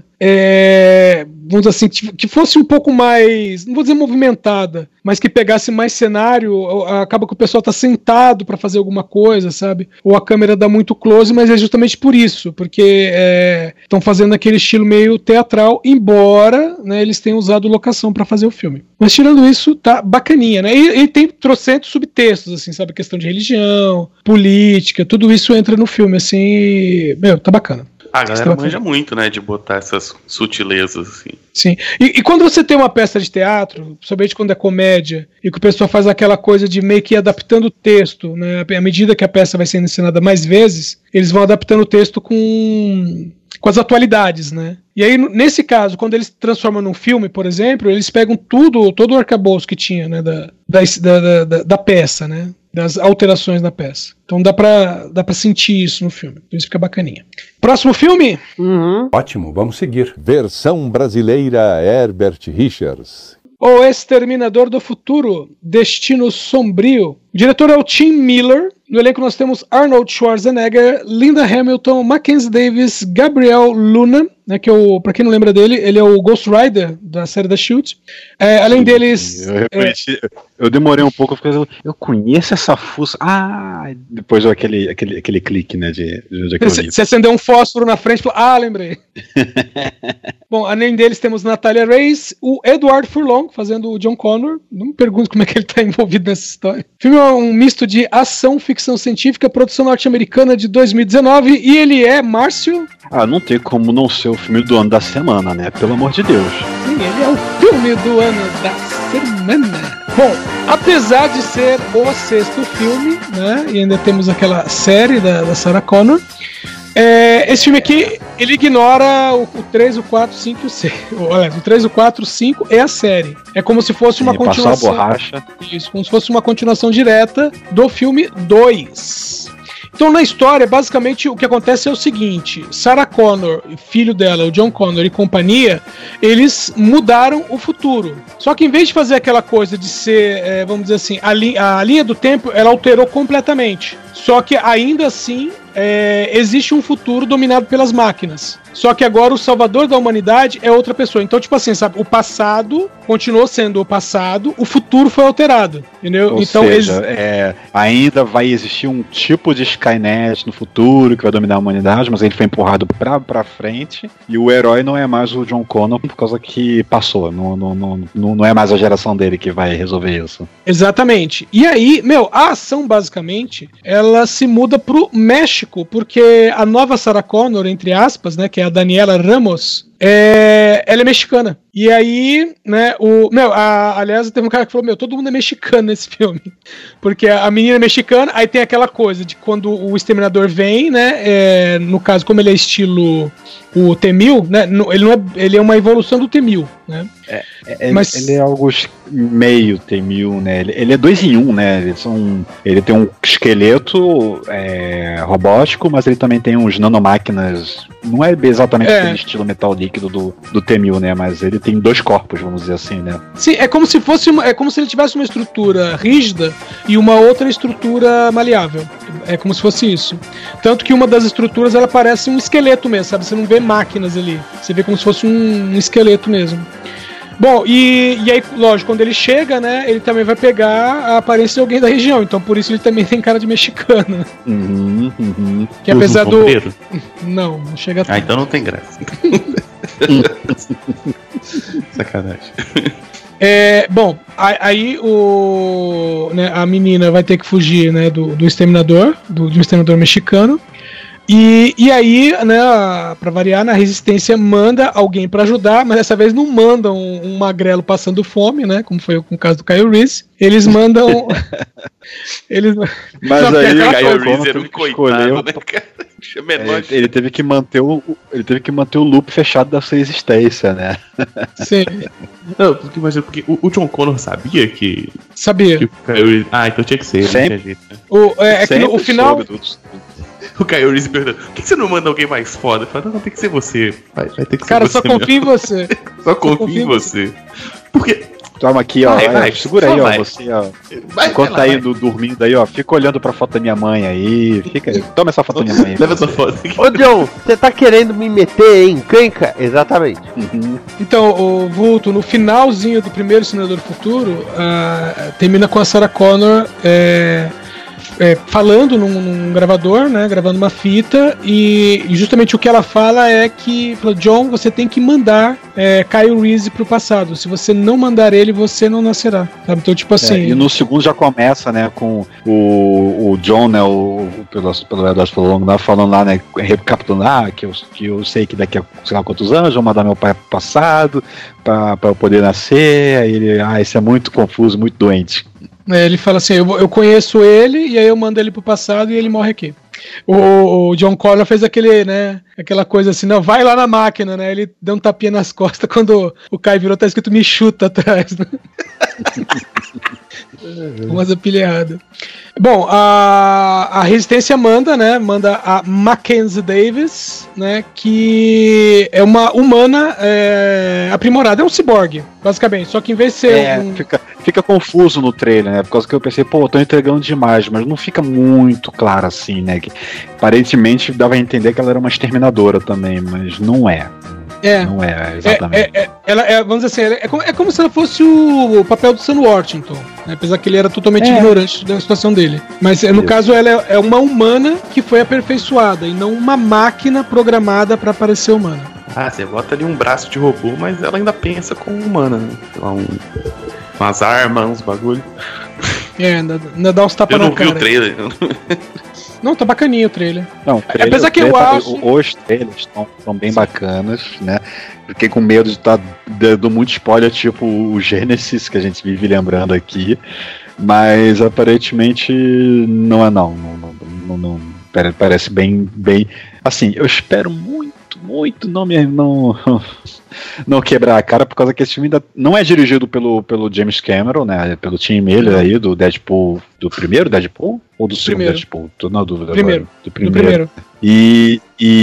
é, vamos dizer assim, que fosse um pouco mais, não vou dizer movimentada, mas que pegasse mais cenário, acaba que o pessoal tá sentado pra fazer alguma coisa, sabe? Ou a câmera dá muito close, mas é justamente por isso, porque estão é, fazendo aquele estilo meio teatral, embora, né, eles tenham usado locação pra fazer o filme. Mas tirando isso, tá bacaninha, né? E, e tem trocentos subtextos, assim, sabe? Questão de religião, política, tudo isso entra no filme, assim, e, meu, tá bacana.
A galera manja muito, né, de botar essas sutilezas, assim.
Sim. E, e quando você tem uma peça de teatro, principalmente quando é comédia, e que o pessoal faz aquela coisa de meio que ir adaptando o texto, né, à medida que a peça vai sendo ensinada mais vezes, eles vão adaptando o texto com... com as atualidades, né? E aí, nesse caso, quando eles transformam num filme, por exemplo, eles pegam tudo, todo o arcabouço que tinha, né, da, da, da, da peça, né? Das alterações da peça. Então dá pra, dá pra sentir isso no filme. Por isso fica bacaninha. Próximo filme?
Uhum.
Ótimo, vamos seguir. Versão brasileira Herbert Richards.
O Exterminador do Futuro, Destino Sombrio. O diretor é o Tim Miller. No elenco nós temos Arnold Schwarzenegger, Linda Hamilton, Mackenzie Davis, Gabriel Luna, né, que é o, pra quem não lembra dele, ele é o Ghost Rider da série da Shield. É, além Sim, deles...
Eu, reconheci, é... eu demorei um pouco, eu, eu conheço essa fuça. Ah, depois aquele, aquele, aquele clique, né, de, de
Você, você acendeu um fósforo na frente e falou, ah, lembrei. Bom, além deles temos Natalia Reyes, o Edward Furlong, fazendo o John Connor. Não me pergunto como é que ele tá envolvido nessa história. O filme é um misto de ação, ficção científica, produção norte-americana de dois mil e dezenove, e ele é, Márcio...
Ah, não tem como não ser o filme do ano da semana, né? Pelo amor de Deus.
Sim, ele é o filme do ano da semana. Bom, apesar de ser o sexto filme, né? E ainda temos aquela série da, da Sarah Connor. É, esse filme aqui, ele ignora o, o três, o quatro, o cinco e o seis. Olha, o três, o quatro, o cinco é a série. É como se fosse uma
Sim,
continuação.
Passar a borracha.
Isso, como se fosse uma continuação direta do filme dois. Então, na história, basicamente, o que acontece é o seguinte: Sarah Connor, filho dela, o John Connor e companhia, eles mudaram o futuro. Só que em vez de fazer aquela coisa de ser, é, vamos dizer assim, a, li- a linha do tempo, ela alterou completamente. Só que ainda assim, é, existe um futuro dominado pelas máquinas. Só que agora o salvador da humanidade é outra pessoa. Então, tipo assim, sabe, o passado continuou sendo o passado, o futuro foi alterado, entendeu?
Ou
então,
seja,
ex-
é, ainda vai existir um tipo de Skynet no futuro que vai dominar a humanidade, mas ele foi empurrado pra, pra frente, e o herói não é mais o John Connor por causa que passou, não, não, não, não é mais a geração dele que vai resolver isso.
Exatamente. E aí, meu, a ação basicamente, ela se muda pro México, porque a nova Sarah Connor, entre aspas, né, que é a Daniela Ramos, é, ela é mexicana. E aí, né, o... Meu, a, aliás, teve um cara que falou, meu, todo mundo é mexicano nesse filme. Porque a menina é mexicana, aí tem aquela coisa de quando o Exterminador vem, né, é, no caso, como ele é estilo o T mil, né, ele, não é, ele é uma evolução do T mil, né.
É, é, Mas... Ele é algo meio T mil, né, ele, ele é dois em um, né, ele, são, ele tem um esqueleto é, robótico, mas ele também tem uns nanomáquinas, não é exatamente é. aquele estilo metal líquido do, do T mil, né, mas ele tem dois corpos, vamos dizer assim, né.
Sim, é como se fosse uma, é como se ele tivesse uma estrutura rígida e uma outra estrutura maleável, é como se fosse isso. Tanto que uma das estruturas, ela parece um esqueleto mesmo, sabe, você não vê máquinas ali, você vê como se fosse um, um esqueleto mesmo. Bom, e, e aí, lógico, quando ele chega, né, ele também vai pegar a aparência de alguém da região, então por isso ele também tem cara de mexicano.
Uhum, uhum.
Que apesar do... Não, não chega a...
Ah, então não tem graça. Sacanagem.
É, bom, aí o, né, a menina vai ter que fugir, né, do, do exterminador, do, de um exterminador mexicano. E, e aí, né, pra variar, na Resistência manda alguém pra ajudar, mas dessa vez não mandam um, um magrelo passando fome, né, como foi com o caso do Kyle Reese. Eles mandam... eles...
Mas não, aí o
Kyle Reese era um coitado, né, cara?
Ele, ele teve que manter o ele teve que manter o loop fechado da sua existência, né?
Sim.
Não, porque, mas, porque o, o John Connor sabia que
sabia.
Que o Kyle... Ah, então tinha que ser.
Sempre.
Jeito, né?
O é, é que no, o final
o Kyle Reese perguntou, por que você não manda alguém mais foda? Eu falei, não, tem que ser você. Vai, vai ter que
Cara,
ser você.
Cara, só confia em você.
Só confia em você. Porque...
Toma aqui, ó.
Vai,
vai,
vai,
segura aí, ó.
vai.
Você, ó.
Vai,
enquanto
vai,
tá aí
vai.
do, dormindo aí, ó. Fica olhando pra foto da minha mãe aí. Fica aí. Toma essa foto da minha mãe aí.
Leva essa foto aqui.
Ô, John, você tá querendo me meter em encrenca? Exatamente.
Uhum.
Então, o Vulto, no finalzinho do primeiro Senador do Futuro, uh, termina com a Sarah Connor é, é, falando num, num gravador, né, gravando uma fita, e, e justamente o que ela fala é que, fala, John, você tem que mandar é, Kyle Reese pro passado. Se você não mandar ele, você não nascerá. Sabe? Então, tipo assim...
É, e no segundo já começa, né, com o, o John, né, o, pelo, pelo Edward Furlong, lá, falando lá, né, recapitulando, ah, que eu, que eu sei que daqui a sei lá quantos anos vou mandar meu pai pro passado pra, pra eu poder nascer. Aí ele, ah, isso é muito confuso, muito doente.
É, ele fala assim, eu, eu conheço ele, e aí eu mando ele pro passado e ele morre aqui. O, o John Connor fez aquele, né, aquela coisa assim, não, vai lá na máquina, né, ele deu um tapinha nas costas quando o Kai virou, tá escrito me chuta atrás, né? Umas apilhadas. Bom, a, a Resistência manda, né, manda a Mackenzie Davis, né, que é uma humana é, aprimorada, é um ciborgue, basicamente, só que em vez de ser
é,
um...
fica, fica confuso no trailer, né, por causa que eu pensei, pô, eu tô entregando demais, mas não fica muito claro assim, né, que aparentemente dava a entender que ela era uma exterminadora também, mas não é.
É,
não é, exatamente.
É, é, é, ela é, vamos dizer assim, ela é, como, é como se ela fosse o, o papel do Sam Worthington, né? Apesar que ele era totalmente é. ignorante da situação dele. Mas no Isso. caso, ela é, é uma humana que foi aperfeiçoada e não uma máquina programada para parecer humana.
Ah, você bota ali um braço de robô, mas ela ainda pensa como humana, né? Um, umas armas, uns bagulho.
É, ainda, ainda dá uns tapas na cara.
Eu não vi o trailer.
Não, tá bacaninho o trailer.
Não, o trailer,
apesar que eu
tá,
acho...
Os trailers estão bem Sim. bacanas, né? Fiquei com medo de estar tá dando muito spoiler, tipo o Genesis, que a gente vive lembrando aqui. Mas aparentemente não é não. não, não, não, não parece bem, bem... Assim, eu espero muito, muito não me... Não... não quebrar a cara, por causa que esse filme ainda não é dirigido pelo, pelo James Cameron, né? Pelo Tim Miller aí, do Deadpool, do primeiro Deadpool? Ou do segundo
primeiro.
Deadpool? Tô na dúvida
primeiro.
agora. Do primeiro.
Do primeiro.
E,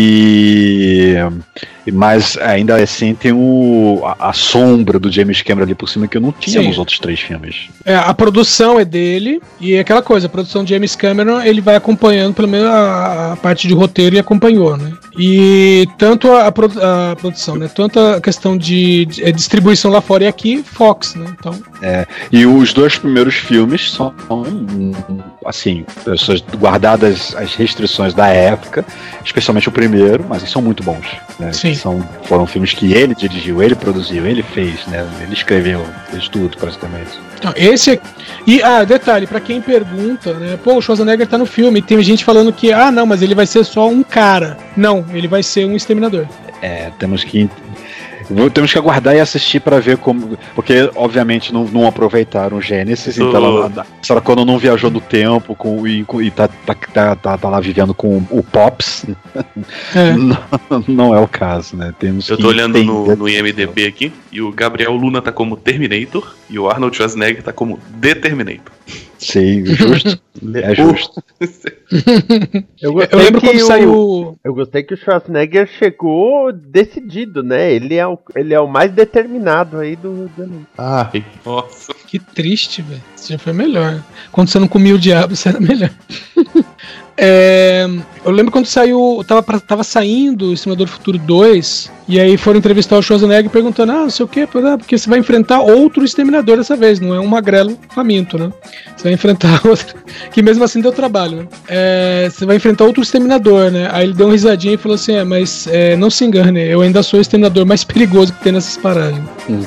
e, mas ainda assim tem o, a, a sombra do James Cameron ali por cima que eu não tinha Sim. nos outros três filmes.
É, a produção é dele, e é aquela coisa, a produção de James Cameron, ele vai acompanhando pelo menos a, a parte de roteiro e acompanhou, né? E tanto a, a, a produção, né? Tanto a questão de, de, de distribuição lá fora e aqui, Fox, né? Então...
É, e os dois primeiros filmes são, assim, guardadas as restrições da época, especialmente o primeiro, mas eles são muito bons, né?
Sim.
São, foram filmes que ele dirigiu, ele produziu, ele fez, né? Ele escreveu, fez tudo praticamente.
Então, esse aqui... E, ah, detalhe, pra quem pergunta, né? Pô, o Schwarzenegger tá no filme, tem gente falando que, ah, não, mas ele vai ser só um cara. Não, ele vai ser um exterminador.
É, temos que... Temos que aguardar e assistir pra ver como. Porque, obviamente, não, não aproveitaram o Gênesis, oh. então ela, a Sarah Connor não viajou no tempo com, e, e tá, tá, tá, tá, tá lá vivendo com o Pops. É. Não, não é o caso, né? Temos
Eu tô olhando no, no I M D B aqui e o Gabriel Luna tá como Terminator e o Arnold Schwarzenegger tá como Determinator.
Sim, justo. É justo.
eu, eu lembro quando o, saiu. Eu gostei que o Schwarzenegger chegou decidido, né? Ele é o, ele é o mais determinado aí do. do...
Ah, nossa. Que triste, velho. Isso já foi melhor. Quando você não comia o diabo, isso era melhor. É, eu lembro quando saiu, tava, tava saindo o Exterminador do Futuro dois, e aí foram entrevistar o Schwarzenegger perguntando, ah, não sei o que, porque você vai enfrentar outro Exterminador dessa vez, não é um magrelo faminto, né? Você vai enfrentar outro, que mesmo assim deu trabalho, né? É, você vai enfrentar outro Exterminador, né? Aí ele deu uma risadinha e falou assim, é, mas é, não se engane, eu ainda sou o Exterminador mais perigoso que tem nessas paragens.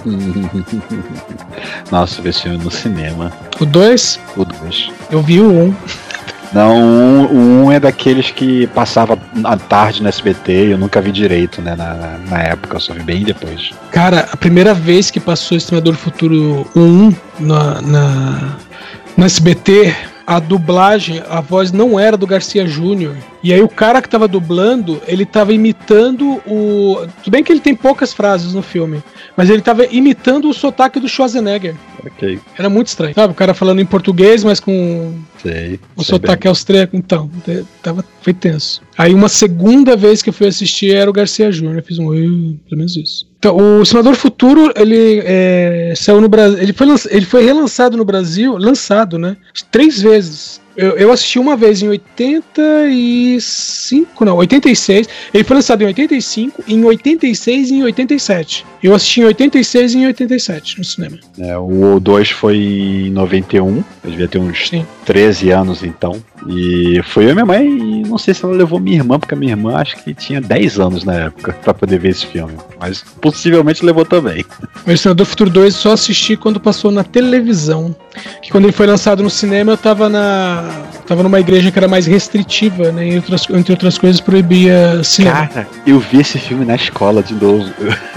Nossa, eu vi esse filme no cinema.
O dois?
O dois.
Eu vi o um.
Não, o um, um é daqueles que passava à tarde no S B T e eu nunca vi direito, né, na, na época, eu só vi bem depois.
Cara, a primeira vez que passou o Exterminador do Futuro um na, na, no S B T, a dublagem, a voz não era do Garcia Júnior. E aí o cara que tava dublando, ele tava imitando o... Tudo bem que ele tem poucas frases no filme, mas ele tava imitando o sotaque do Schwarzenegger.
Ok.
Era muito estranho. Sabe, o cara falando em português, mas com
sei,
o
sei
sotaque
bem.
austríaco. Então, tava, foi tenso. Aí uma segunda vez que eu fui assistir era o Garcia Júnior. Eu fiz um... Pelo menos isso. Então, o Exterminador do Futuro, ele é, saiu no Brasil... Ele foi, ele foi relançado no Brasil, lançado, né? Três vezes. Eu, eu assisti uma vez em oitenta e cinco, não, oitenta e seis. Ele foi lançado em oitenta e cinco, em oitenta e seis e em oitenta e sete. Eu assisti em oitenta e seis e em oitenta e sete no cinema.
É, o dois foi em noventa e um, eu devia ter uns Sim. treze anos então. E foi eu e minha mãe, e não sei se ela levou minha irmã, porque a minha irmã acho que tinha dez anos na época pra poder ver esse filme. Mas possivelmente levou também.
O Exterminador do Futuro dois só assisti quando passou na televisão. Que quando ele foi lançado no cinema eu tava na. Tava numa igreja que era mais restritiva, né? E outras, entre outras coisas proibia cinema.
Cara, eu vi esse filme na escola de novo.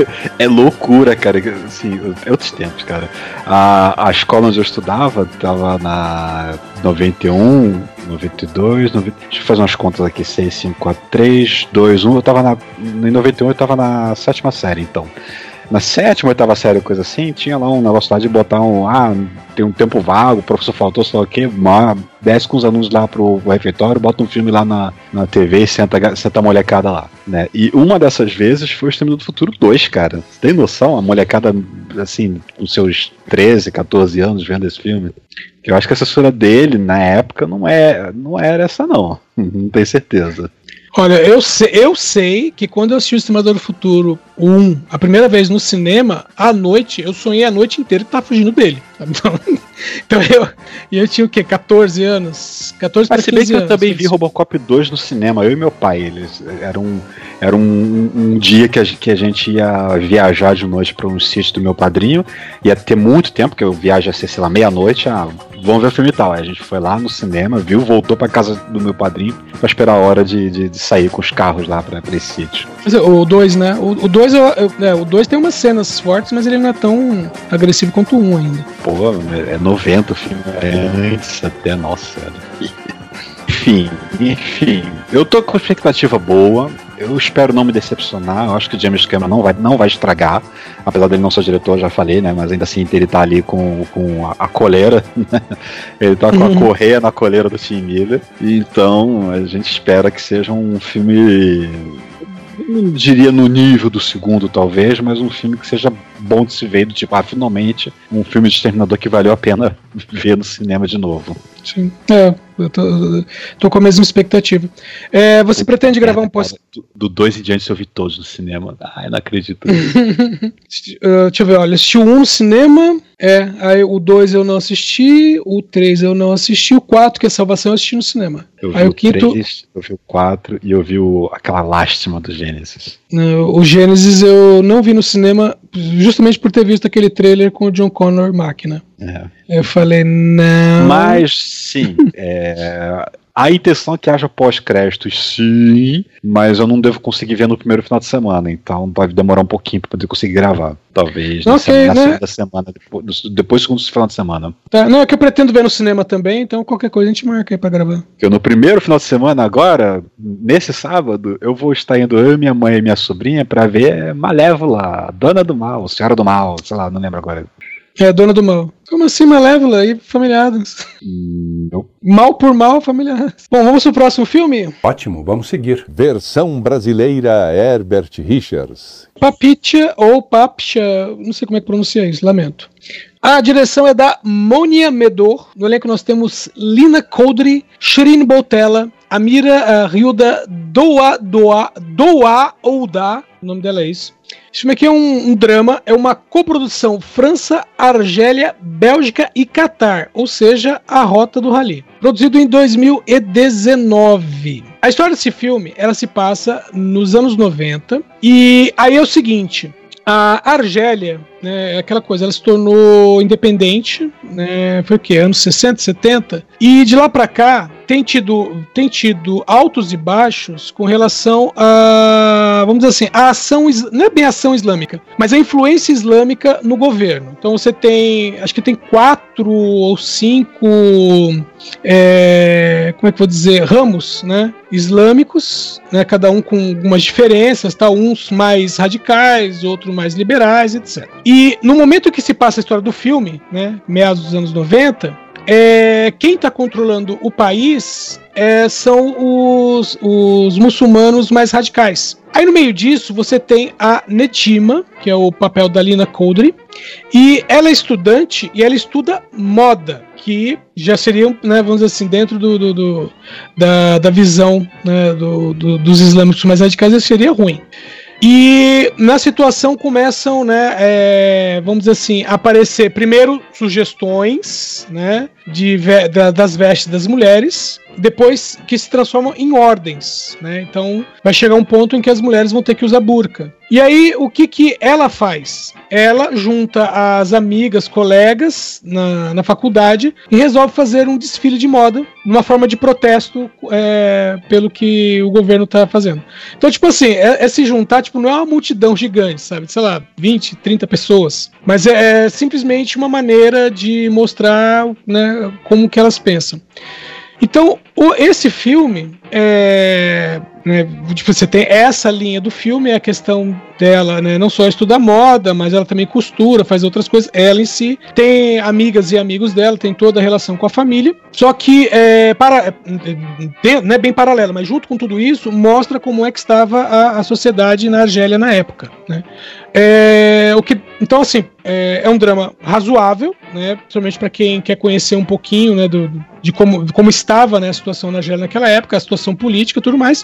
É loucura, cara. Assim, é outros tempos, cara. A, a escola onde eu estudava tava na noventa e um, noventa e dois, noventa... deixa eu fazer umas contas aqui, seis, cinco, quatro, três, dois, um, eu tava na, em noventa e um eu tava na sétima série, então. Na sétima, oitava série, coisa assim, tinha lá um negócio lá de botar um, ah, tem um tempo vago, o professor faltou, sei lá o quê, desce com os alunos lá pro, pro refeitório, bota um filme lá na, na T V e senta, senta a molecada lá, né? E uma dessas vezes foi o Exterminador do Futuro dois, cara. Você tem noção? A molecada, assim, com seus treze, catorze anos vendo esse filme. Eu acho que a assessora dele, na época, não, é, não era essa, não. Não tenho certeza.
Olha, eu sei, eu sei que quando eu assisti o Exterminador do Futuro um, a primeira vez no cinema, à noite, eu sonhei a noite inteira que tava fugindo dele. Então, então eu, eu tinha o quê? catorze anos? catorze para quinze anos.
Mas se bem que eu também vi Robocop dois no cinema, eu e meu pai. Eles, era um, era um, um dia que a, que a gente ia viajar de noite para um sítio do meu padrinho. Ia ter muito tempo, que eu viajo ia ser, sei lá, meia-noite. Ah, vamos ver o filme e tal. Aí a gente foi lá no cinema, viu, voltou pra casa do meu padrinho pra esperar a hora de, de, de sair com os carros lá pra, pra esse sítio.
O dois, né? O dois é, o dois tem umas cenas fortes, mas ele não é tão agressivo quanto o um ainda.
Pô, é noventa o filme. É antes até, nossa. Enfim, enfim. Eu tô com expectativa boa. Eu espero não me decepcionar. Eu acho que o James Cameron não vai, não vai estragar. Apesar dele não ser diretor, já falei, né? Mas ainda assim ele tá ali com, com a, a coleira. Ele tá com a correia na coleira do Tim Miller. Então a gente espera que seja um filme, não diria no nível do segundo, talvez, mas um filme que seja bom de se ver, do tipo, ah, finalmente um filme de Exterminador que valeu a pena ver no cinema de novo.
Sim, é, eu tô, tô com a mesma expectativa. É, você pretende gravar um post...
Do dois em diante eu vi todos no cinema. Ai, não acredito.
uh, deixa eu ver, olha, assisti o um no cinema, é, aí o dois eu não assisti, o três eu não assisti, o quatro, que é Salvação, eu assisti no cinema.
Eu vi
aí
o
o quinto...
três, eu vi o quatro e eu vi o, aquela lástima do Gênesis.
Uh, o Gênesis eu não vi no cinema, justamente por ter visto aquele trailer com o John Connor máquina.
É.
Eu falei, não.
Mas, sim, é, A intenção é que haja pós-créditos, sim, mas eu não devo conseguir ver no primeiro final de semana, então vai demorar um pouquinho pra poder conseguir gravar. Talvez na,
Ok,
semana, na
né?
segunda semana, depois, depois do segundo final de semana.
Tá, não, é que eu pretendo ver no cinema também, então qualquer coisa a gente marca aí pra gravar.
Porque no primeiro final de semana agora, nesse sábado, eu vou estar indo eu, minha mãe e minha sobrinha pra ver Malévola, Dona do Mal, Senhora do Mal, sei lá, não lembro agora.
É, Dona do Mal. Como assim, Malévola e Familiares?
Não.
Mal por mal, Familiares. Bom, vamos pro próximo filme?
Ótimo, vamos seguir. Versão brasileira Herbert Richards.
Papicha ou Papcha, não sei como é que pronuncia isso, lamento. A direção é da Monia Medor. No elenco nós temos Lina Coudry, Shirin Boutella, Amira uh, Hilda Doa Doa Doa Ouda, o nome dela é isso. Esse filme aqui é um, um drama, é uma coprodução França, Argélia, Bélgica e Catar, ou seja, a Rota do Rally. Produzido em dois mil e dezenove. A história desse filme, ela se passa nos anos noventa, e aí é o seguinte... A Argélia, né, é aquela coisa, ela se tornou independente, né, foi o quê? Anos sessenta, setenta? E de lá pra cá tem tido, tem tido altos e baixos com relação a, vamos dizer assim, a ação, não é bem a ação islâmica, mas a influência islâmica no governo. Então você tem, acho que tem quatro ou cinco, é, como é que eu vou dizer, ramos, né, islâmicos, né, cada um com algumas diferenças, tá, uns mais radicais, outros mais liberais, etcétera. E no momento que se passa a história do filme, né, meados dos anos noventa, é, quem está controlando o país é, são os, os muçulmanos mais radicais. Aí no meio disso você tem a Netima, que é o papel da Lina Coudry, e ela é estudante e ela estuda moda, que já seriam, né, vamos dizer assim, dentro do, do, do, da, da visão, né, do, do, dos islâmicos mais radicais, isso seria ruim. E na situação começam, né, é, vamos dizer assim, a aparecer primeiro sugestões, né, de, da, das vestes das mulheres, depois que se transformam em ordens, né? Então vai chegar um ponto em que as mulheres vão ter que usar burca. E aí o que que ela faz? Ela junta as amigas, colegas na, na faculdade e resolve fazer um desfile de moda, numa forma de protesto é, pelo que o governo tá fazendo. Então, tipo assim, é, é se juntar, tipo, não é uma multidão gigante, sabe? Sei lá, vinte, trinta pessoas. Mas é, é simplesmente uma maneira de mostrar, né, como que elas pensam. Então, o, esse filme, é, né, você tem essa linha do filme, é a questão dela, né, não só estudar moda, mas ela também costura, faz outras coisas, ela em si, tem amigas e amigos dela, tem toda a relação com a família, só que, é, para, é, não é bem paralela, mas junto com tudo isso, mostra como é que estava a, a sociedade na Argélia na época, né. É, o que, então, assim, é, é um drama razoável, né, principalmente para quem quer conhecer um pouquinho, né, do, de como, como estava, né, a situação na Argélia naquela época, a situação política e tudo mais.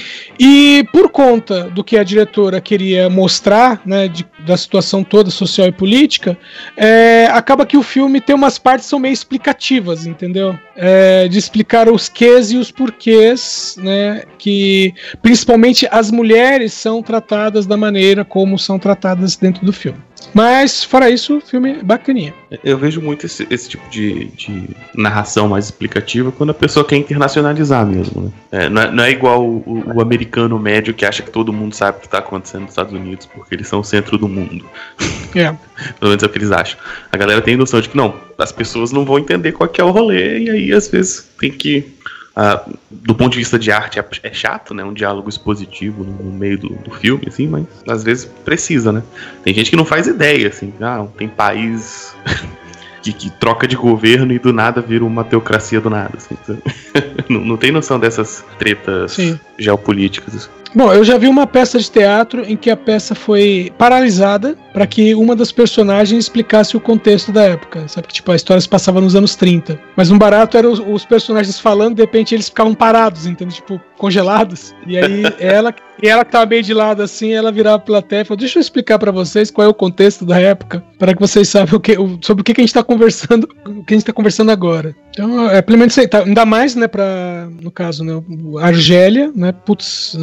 E por conta do que a diretora queria mostrar, né, de, da situação toda social e política, é, acaba que o filme tem umas partes que são meio explicativas, entendeu? É, de explicar os quês e os porquês, né, que principalmente as mulheres são tratadas da maneira como são tratadas dentro do filme. Mas, fora isso, o filme é bacaninha.
Eu vejo muito esse, esse tipo de, de narração mais explicativa quando a pessoa quer internacionalizar mesmo, né? É, não, é, não é igual o, o americano médio que acha que todo mundo sabe o que está acontecendo nos Estados Unidos porque eles são o centro do mundo.
É.
Pelo menos é o que eles acham. A galera tem noção de que não, as pessoas não vão entender qual que é o rolê e aí às vezes tem que... Uh, do ponto de vista de arte é, é chato, né? Um diálogo expositivo no, no meio do, do filme, assim, mas às vezes precisa, né? Tem gente que não faz ideia, assim, ah, tem país que, que troca de governo e do nada vira uma teocracia do nada, assim, não, não tem noção dessas tretas Sim. geopolíticas, assim.
Bom, eu já vi uma peça de teatro em que a peça foi paralisada para que uma das personagens explicasse o contexto da época. Sabe que tipo, a história se passava nos anos trinta. Mas um barato era os, os personagens falando, de repente eles ficavam parados, entende? Tipo, congelados. E aí ela, e ela que tava meio de lado assim, ela virava pra plateia e falou, deixa eu explicar para vocês qual é o contexto da época, para que vocês saibam o que, o, sobre o que, que a gente tá conversando, o que a gente tá conversando agora. Então, é pelo menos ainda mais, né, pra, no caso, né, Argélia, né, putz, é,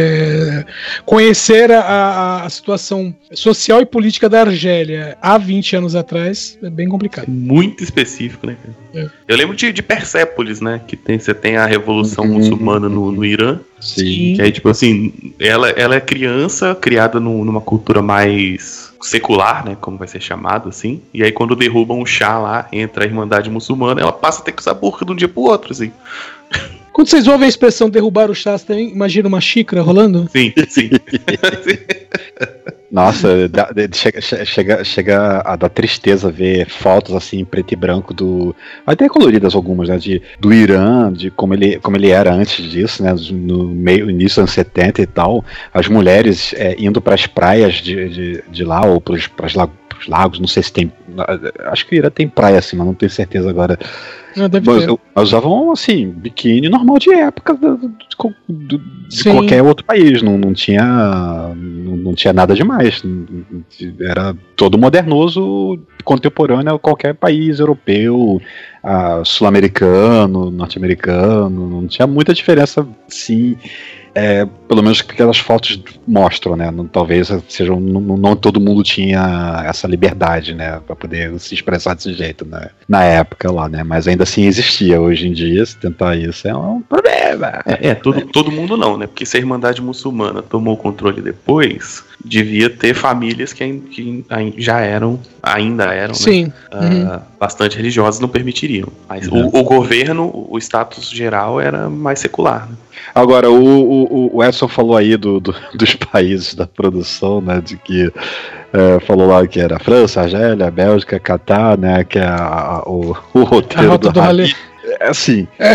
é, conhecer a, a, a situação social e política da Argélia há vinte anos atrás é bem complicado.
Muito específico, né? É. Eu lembro de, de Persépolis, né? Que tem, você tem a Revolução uhum. Muçulmana no, no Irã.
Sim.
Que aí, tipo assim, ela, ela é criança, criada no, numa cultura mais secular, né? Como vai ser chamado, assim. E aí, quando derrubam o Shah lá, entra a Irmandade Muçulmana, ela passa a ter que usar burca de um dia pro outro, assim.
Quando vocês ouvem a expressão derrubar o Shah, você também imagina uma xícara rolando?
Sim, sim.
Nossa, dá, chega, chega, chega a dar tristeza ver fotos assim, em preto e branco do. Até coloridas algumas, né? De, do Irã, de como ele, como ele era antes disso, né? No meio, início dos anos setenta e tal. As mulheres é, indo para as praias de, de, de lá, ou para os lagos, não sei se tem. Acho que o Irã tem praia assim, mas não tenho certeza agora.
Ah, deve
mas,
ter.
Elas usavam assim, biquíni normal de época do, do, do, de qualquer outro país, não, não, tinha, não, não tinha nada demais. Era todo modernoso, contemporâneo a qualquer país europeu, uh, sul-americano, norte-americano, não tinha muita diferença, sim. É, pelo menos que aquelas fotos mostram, né? Não, talvez sejam, não, não todo mundo tinha essa liberdade, né? Para poder se expressar desse jeito, né? Na época lá, né? Mas ainda assim existia. Hoje em dia, se tentar isso é um problema.
É, é todo, todo mundo não, né? Porque se a Irmandade Muçulmana tomou o controle depois, devia ter famílias que, que já eram, ainda eram,
Sim.
né? Uhum. Uh, bastante religiosas, não permitiriam. Mas uhum. o, o governo, o status geral era mais secular, né?
Agora, o, o, o Edson falou aí do, do, dos países da produção, né, de que é, falou lá que era França, Argélia, Bélgica, Catar, né, que é a, a, o, o roteiro do, do Rally. É assim, é.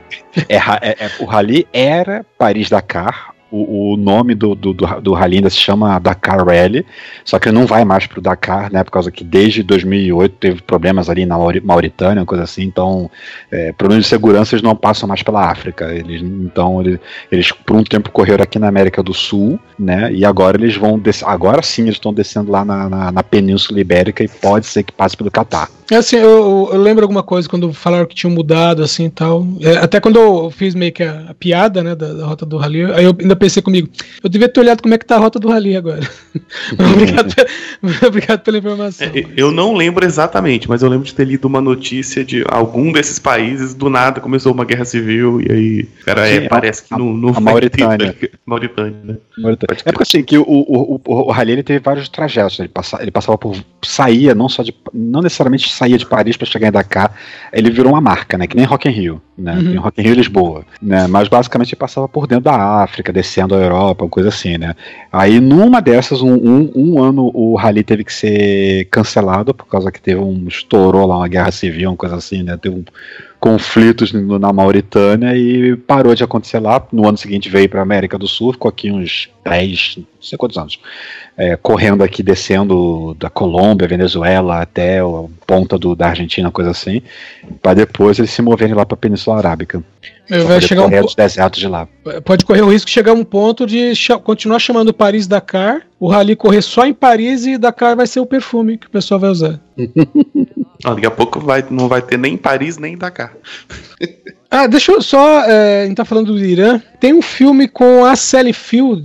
É, é, é, o Rally era Paris-Dakar. O, o nome do, do, do, do Rally ainda se chama Dakar Rally, só que não vai mais pro Dakar, né, por causa que desde dois mil e oito teve problemas ali na Mauritânia, coisa assim, então é, problemas de segurança eles não passam mais pela África, eles, então eles, eles por um tempo correram aqui na América do Sul, né, e agora eles vão, des- agora sim eles estão descendo lá na, na, na Península Ibérica e pode ser que passe pelo Catar.
É assim, eu, eu lembro alguma coisa quando falaram que tinham mudado, assim, e tal, é, até quando eu fiz meio que a, a piada, né, da, da rota do Rally, aí eu ainda pensei comigo, eu devia ter olhado como é que tá a rota do Rally agora. obrigado, pe- obrigado pela informação.
É, eu não lembro exatamente, mas eu lembro de ter lido uma notícia de algum desses países, do nada começou uma guerra civil, e aí, cara, é, parece que não, não
a Mauritânia.
Ter, Mauritânia, né?
Mauritânia. É porque assim, que o, o, o, o Rally ele teve vários trajetos, né? ele, passa, ele passava por, saía, não só de, não necessariamente saía de Paris para chegar em Dakar, ele virou uma marca, né, que nem Rock in Rio, né, uhum. Tem Rock in Rio Lisboa, né, mas basicamente ele passava por dentro da África, descendo a Europa, coisa assim, né. Aí numa dessas, um, um, um ano o Rally teve que ser cancelado, por causa que teve um, estourou lá uma guerra civil, uma coisa assim, né, teve um conflitos na Mauritânia e parou de acontecer lá. No ano seguinte veio para a América do Sul, ficou aqui uns dez, não sei quantos anos, é, correndo aqui, descendo da Colômbia, Venezuela, até a ponta do, da Argentina, coisa assim, para depois eles se moverem lá para a Península Arábica.
Meu, vai chegar um
os desertos de lá.
Pode correr o risco de chegar a um ponto de ch- continuar chamando Paris Dakar, o Rally correr só em Paris e Dakar vai ser o perfume que o pessoal vai usar.
Ah, daqui a pouco vai, não vai ter nem Paris nem Dakar.
Ah, deixa eu só. É, a gente tá falando do Irã. Tem um filme com a Sally Field.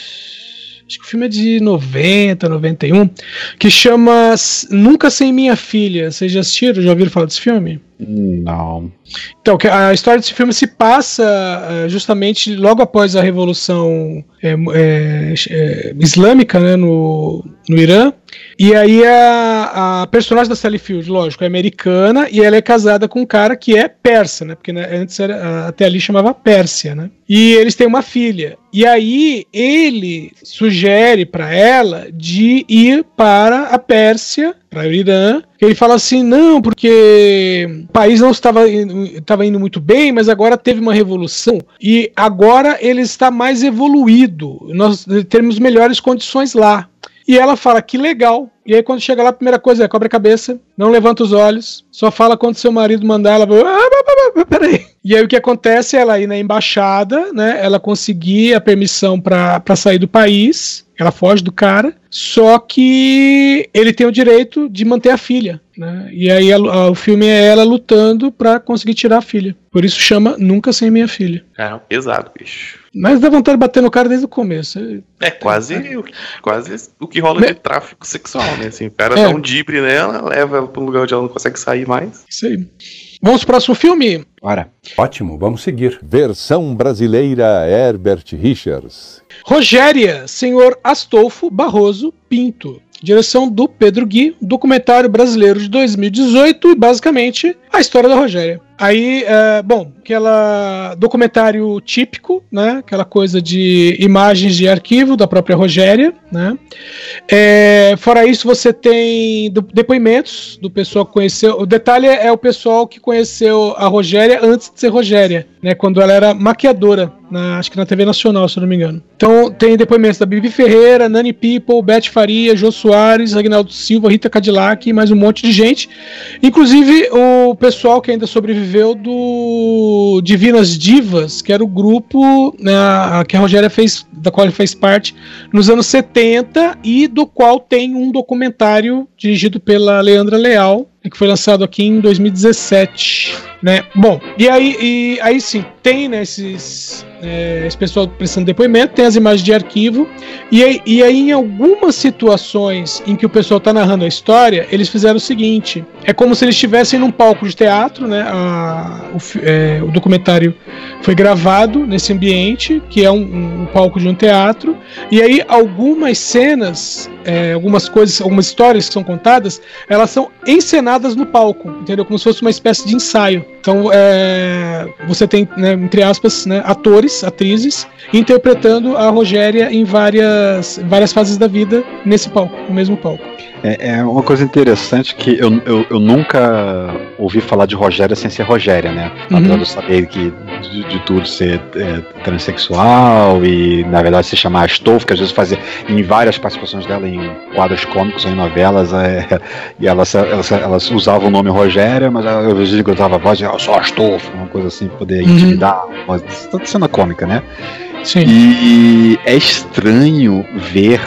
Acho que o filme é de noventa, noventa e um. Que chama Nunca Sem Minha Filha. Vocês já assistiram? Já ouviram falar desse filme?
Não.
Então, a história desse filme se passa justamente logo após a Revolução é, é, é, Islâmica, né, no, no Irã. E aí a, a personagem da Sally Field, lógico, é americana e ela é casada com um cara que é persa, né? Porque né, antes era, até ali chamava Pérsia, né? E eles têm uma filha. E aí ele sugere para ela de ir para a Pérsia, para o Irã. Ele fala assim, não, porque o país não estava, estava indo muito bem, mas agora teve uma revolução e agora ele está mais evoluído. Nós temos melhores condições lá. E ela fala, que legal. E aí quando chega lá, a primeira coisa é, cobre a cabeça, não levanta os olhos, só fala quando seu marido mandar, ela vai, ah, peraí. E aí o que acontece é ela ir na embaixada, né, ela conseguir a permissão para sair do país, ela foge do cara, só que ele tem o direito de manter a filha, né, e aí a, a, o filme é ela lutando para conseguir tirar a filha. Por isso chama Nunca Sem Minha Filha.
É, pesado, bicho.
Mas dá vontade de bater no cara desde o começo.
É quase, o, quase o que rola de tráfico sexual, né? Assim, o cara é. dá um dibre nela, leva ela pra um lugar onde ela não consegue sair mais.
Isso aí. Vamos pro próximo filme?
Bora. Ótimo, vamos seguir. Versão brasileira Herbert Richards.
Rogéria, senhor Astolfo Barroso Pinto. Direção do Pedro Gui, documentário brasileiro de dois mil e dezoito e basicamente a história da Rogéria. Aí, é, bom, aquela documentário típico, né? Aquela coisa de imagens de arquivo da própria Rogéria, né? É, fora isso, você tem depoimentos do pessoal que conheceu. O detalhe é o pessoal que conheceu a Rogéria antes de ser Rogéria, né? Quando ela era maquiadora, na, acho que na T V Nacional, se eu não me engano. Então, tem depoimentos da Bibi Ferreira, Nani People, Beth Faria, Jô Soares, Agnaldo Silva, Rita Cadillac e mais um monte de gente. Inclusive, o pessoal que ainda sobreviveu do Divinas Divas, que era o grupo, né, que a Rogéria fez, da qual ele fez parte nos anos setenta e do qual tem um documentário dirigido pela Leandra Leal, que foi lançado aqui em dois mil e dezessete, né? Bom, e aí, e aí sim, tem, né, esses, é, esse pessoal prestando depoimento, tem as imagens de arquivo, e aí, e aí em algumas situações em que o pessoal está narrando a história, eles fizeram o seguinte, é como se eles estivessem num palco de teatro, né? A, o, é, o documentário foi gravado nesse ambiente, que é um, um palco de um teatro, e aí algumas cenas, é, algumas coisas, algumas histórias que são contadas, elas são encenadas no palco, entendeu? Como se fosse uma espécie de ensaio. Então, é, você tem, né, entre aspas, né, atores, atrizes, interpretando a Rogéria em várias, várias fases da vida nesse palco, no mesmo palco.
É, é uma coisa interessante que eu, eu, eu nunca ouvi falar de Rogéria sem ser Rogéria, né? Apesar de eu saber que de, de tudo ser é, transexual e, na verdade, se chamar Astolfo, que às vezes fazia em várias participações dela em quadros cômicos ou em novelas, é, e elas, elas, elas usavam o nome Rogéria, mas eu às vezes gritava a voz, eu sou Astolfo, uma coisa assim, poder uhum. intimidar, uma cena cômica, né?
Sim.
E é estranho ver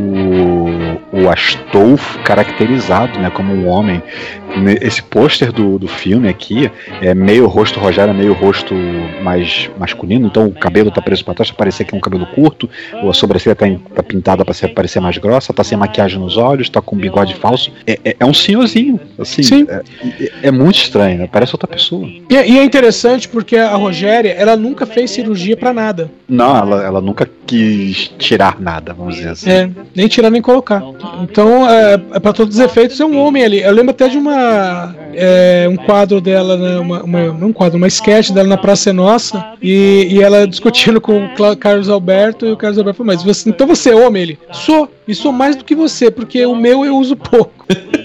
o, o Astolfo caracterizado, né, como um homem. Esse pôster do, do filme aqui é meio rosto Rogéria, meio rosto mais masculino, então o cabelo tá preso pra trás, parecer que é um cabelo curto, ou a sobrancelha tá, tá pintada pra ser, parecer mais grossa, tá sem maquiagem nos olhos, tá com um bigode falso. É, é, é um senhorzinho, assim.
Sim.
É, é, é muito estranho, né? Parece outra pessoa.
E, e é interessante porque a Rogéria, ela nunca fez cirurgia pra nada.
Não, ela, ela nunca quis tirar nada, vamos dizer assim.
É, nem tirar nem colocar. Então, é, é pra todos os efeitos, é um homem ali. Eu lembro até de uma É, um quadro dela, né, uma, uma, não um quadro, uma sketch dela na Praça é Nossa, e, e ela discutindo com o Carlos Alberto, e o Carlos Alberto falou, mas você, então você é homem? Ele, sou, e sou mais do que você, porque o meu eu uso pouco.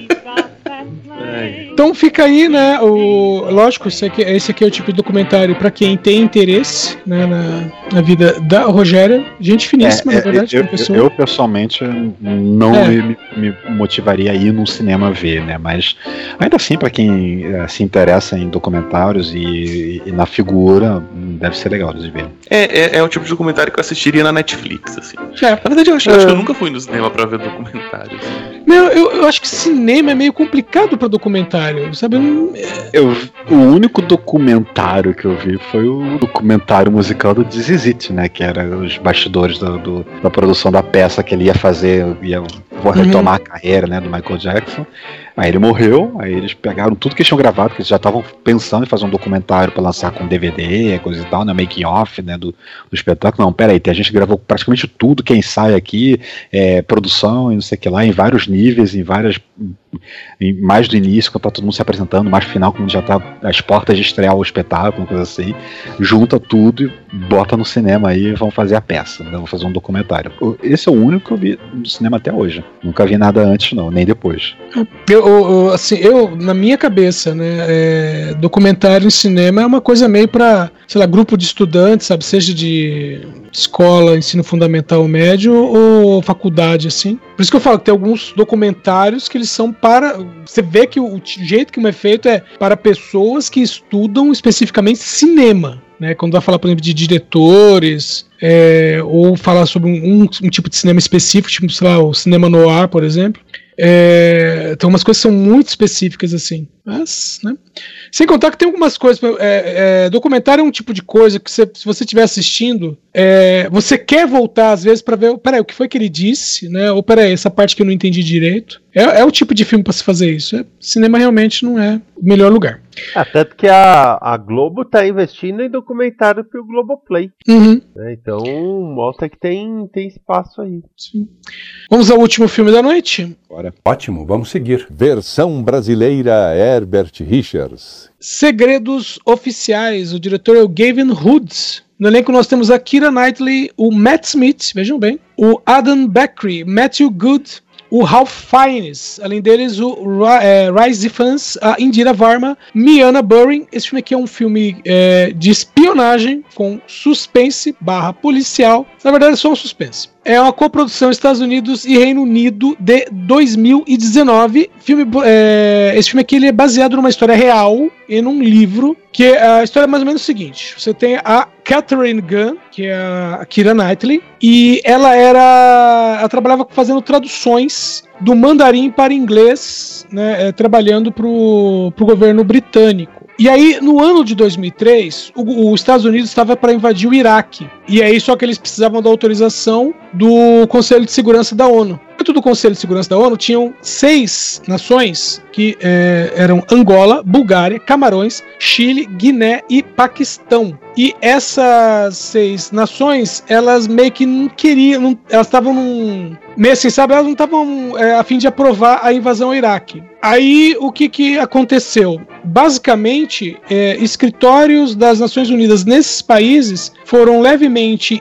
Então fica aí, né, o, lógico, esse aqui, esse aqui é o tipo de documentário para quem tem interesse, né, na, na vida da Rogéria, gente finíssima, é, na verdade.
É, eu, pessoa. eu, eu pessoalmente não é. me, me motivaria a ir num cinema ver, né, mas ainda assim para quem uh, se interessa em documentários e, e na figura, deve ser legal de ver.
É, é, é o tipo de documentário que eu assistiria na Netflix, assim. É. Na verdade eu acho, eu acho que eu nunca fui no cinema para ver documentários.
Meu, eu, eu acho que cinema é meio complicado para documentário, sabe?
Eu, o único documentário que eu vi foi o documentário musical do This Is It, né? Que era os bastidores do, do, da produção da peça que ele ia fazer, ia vou retomar uhum. a carreira, né, do Michael Jackson. Aí ele morreu, aí eles pegaram tudo que eles tinham gravado, que eles já estavam pensando em fazer um documentário para lançar com D V D, coisa e tal, né, making off, né, do, do espetáculo. Não, peraí, a gente gravou praticamente tudo que sai aqui, é, produção e não sei o que lá, em vários níveis, em várias, em, mais do início, quando tá todo mundo se apresentando, mais final, quando já tá às portas de estrear o espetáculo, coisa assim, junta tudo e bota no cinema aí e vão fazer a peça, né, vão fazer um documentário. Esse é o único que eu vi no cinema até hoje. Nunca vi nada antes, não, nem depois.
Eu, eu, assim, eu, na minha cabeça, né, é, documentário em cinema é uma coisa meio pra, sei lá, grupo de estudantes, sabe, seja de escola, ensino fundamental, médio ou faculdade, assim. Por isso que eu falo que tem alguns documentários que eles são para, você vê que o, o jeito que um é feito é para pessoas que estudam especificamente cinema, né, quando vai falar, por exemplo, de diretores, é, ou falar sobre um, um, um tipo de cinema específico, tipo, sei lá, o cinema noir, por exemplo. É, então umas coisas são muito específicas assim. Mas, né? Sem contar que tem algumas coisas. É, é, documentário é um tipo de coisa que você, se você estiver assistindo, é, você quer voltar às vezes pra ver, peraí, o que foi que ele disse, né? Ou peraí, essa parte que eu não entendi direito. É, é o tipo de filme pra se fazer isso. É, cinema realmente não é o melhor lugar.
É, tanto que a, a Globo tá investindo em documentário pro Globoplay.
Uhum.
Né? Então mostra que tem, tem espaço aí.
Sim. Vamos ao último filme da noite?
Bora. Ótimo, vamos seguir. Versão brasileira Herbert Richards.
Segredos Oficiais. O diretor é o Gavin Hood. No elenco nós temos a Keira Knightley, o Matt Smith, vejam bem, o Adam Beckery, Matthew Good, o Ralph Fiennes, além deles o é, Rise Fans, a Indira Varma, Miana Buring. Esse filme aqui é um filme é, de espionagem com suspense barra policial. Na verdade é só um suspense. É uma coprodução Estados Unidos e Reino Unido de dois mil e dezenove. Filme, é, esse filme aqui ele é baseado numa história real e num livro, que a história é mais ou menos o seguinte. Você tem a Catherine Gunn, que é a Keira Knightley, e ela era... Ela trabalhava fazendo traduções do mandarim para inglês, né, é, trabalhando para o governo britânico. E aí, no ano de dois mil e três, o, os Estados Unidos estava para invadir o Iraque. E aí, só que eles precisavam da autorização do Conselho de Segurança da ONU. Dentro do Conselho de Segurança da ONU tinham seis nações que é, eram Angola, Bulgária, Camarões, Chile, Guiné e Paquistão. E essas seis nações, elas meio que não queriam, não, elas estavam num... meio assim, sabe, elas não estavam é, a fim de aprovar a invasão ao Iraque. Aí, o que que aconteceu? Basicamente, é, escritórios das Nações Unidas nesses países foram levemente,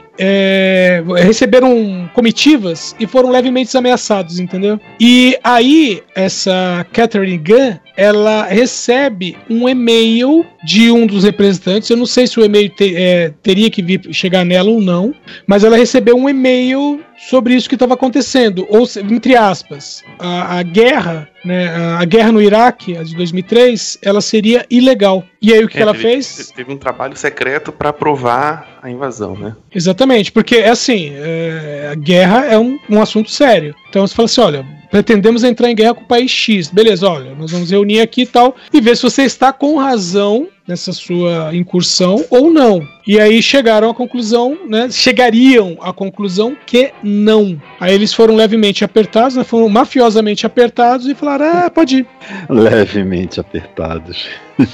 é, receberam comitivas e foram levemente ameaçados, entendeu? E aí, essa Catherine Gunn, ela recebe um e-mail de um dos representantes. Eu não sei se o e-mail te, é, teria que vir chegar nela ou não, mas ela recebeu um e-mail sobre isso que estava acontecendo, ou entre aspas, a, a guerra, né, a guerra no Iraque, a de dois mil e três, ela seria ilegal. E aí o que, é, que ela
teve,
fez?
Teve um trabalho secreto para aprovar a invasão, né?
Exatamente, porque assim, é, a guerra é um, um assunto sério. Então você fala assim, olha, pretendemos entrar em guerra com o país X, beleza, olha, nós vamos reunir aqui e tal, e ver se você está com razão nessa sua incursão ou não. E aí chegaram à conclusão, né? Chegariam à conclusão que não. Aí eles foram levemente apertados, né? Foram mafiosamente apertados e falaram, ah, pode ir.
Levemente apertados.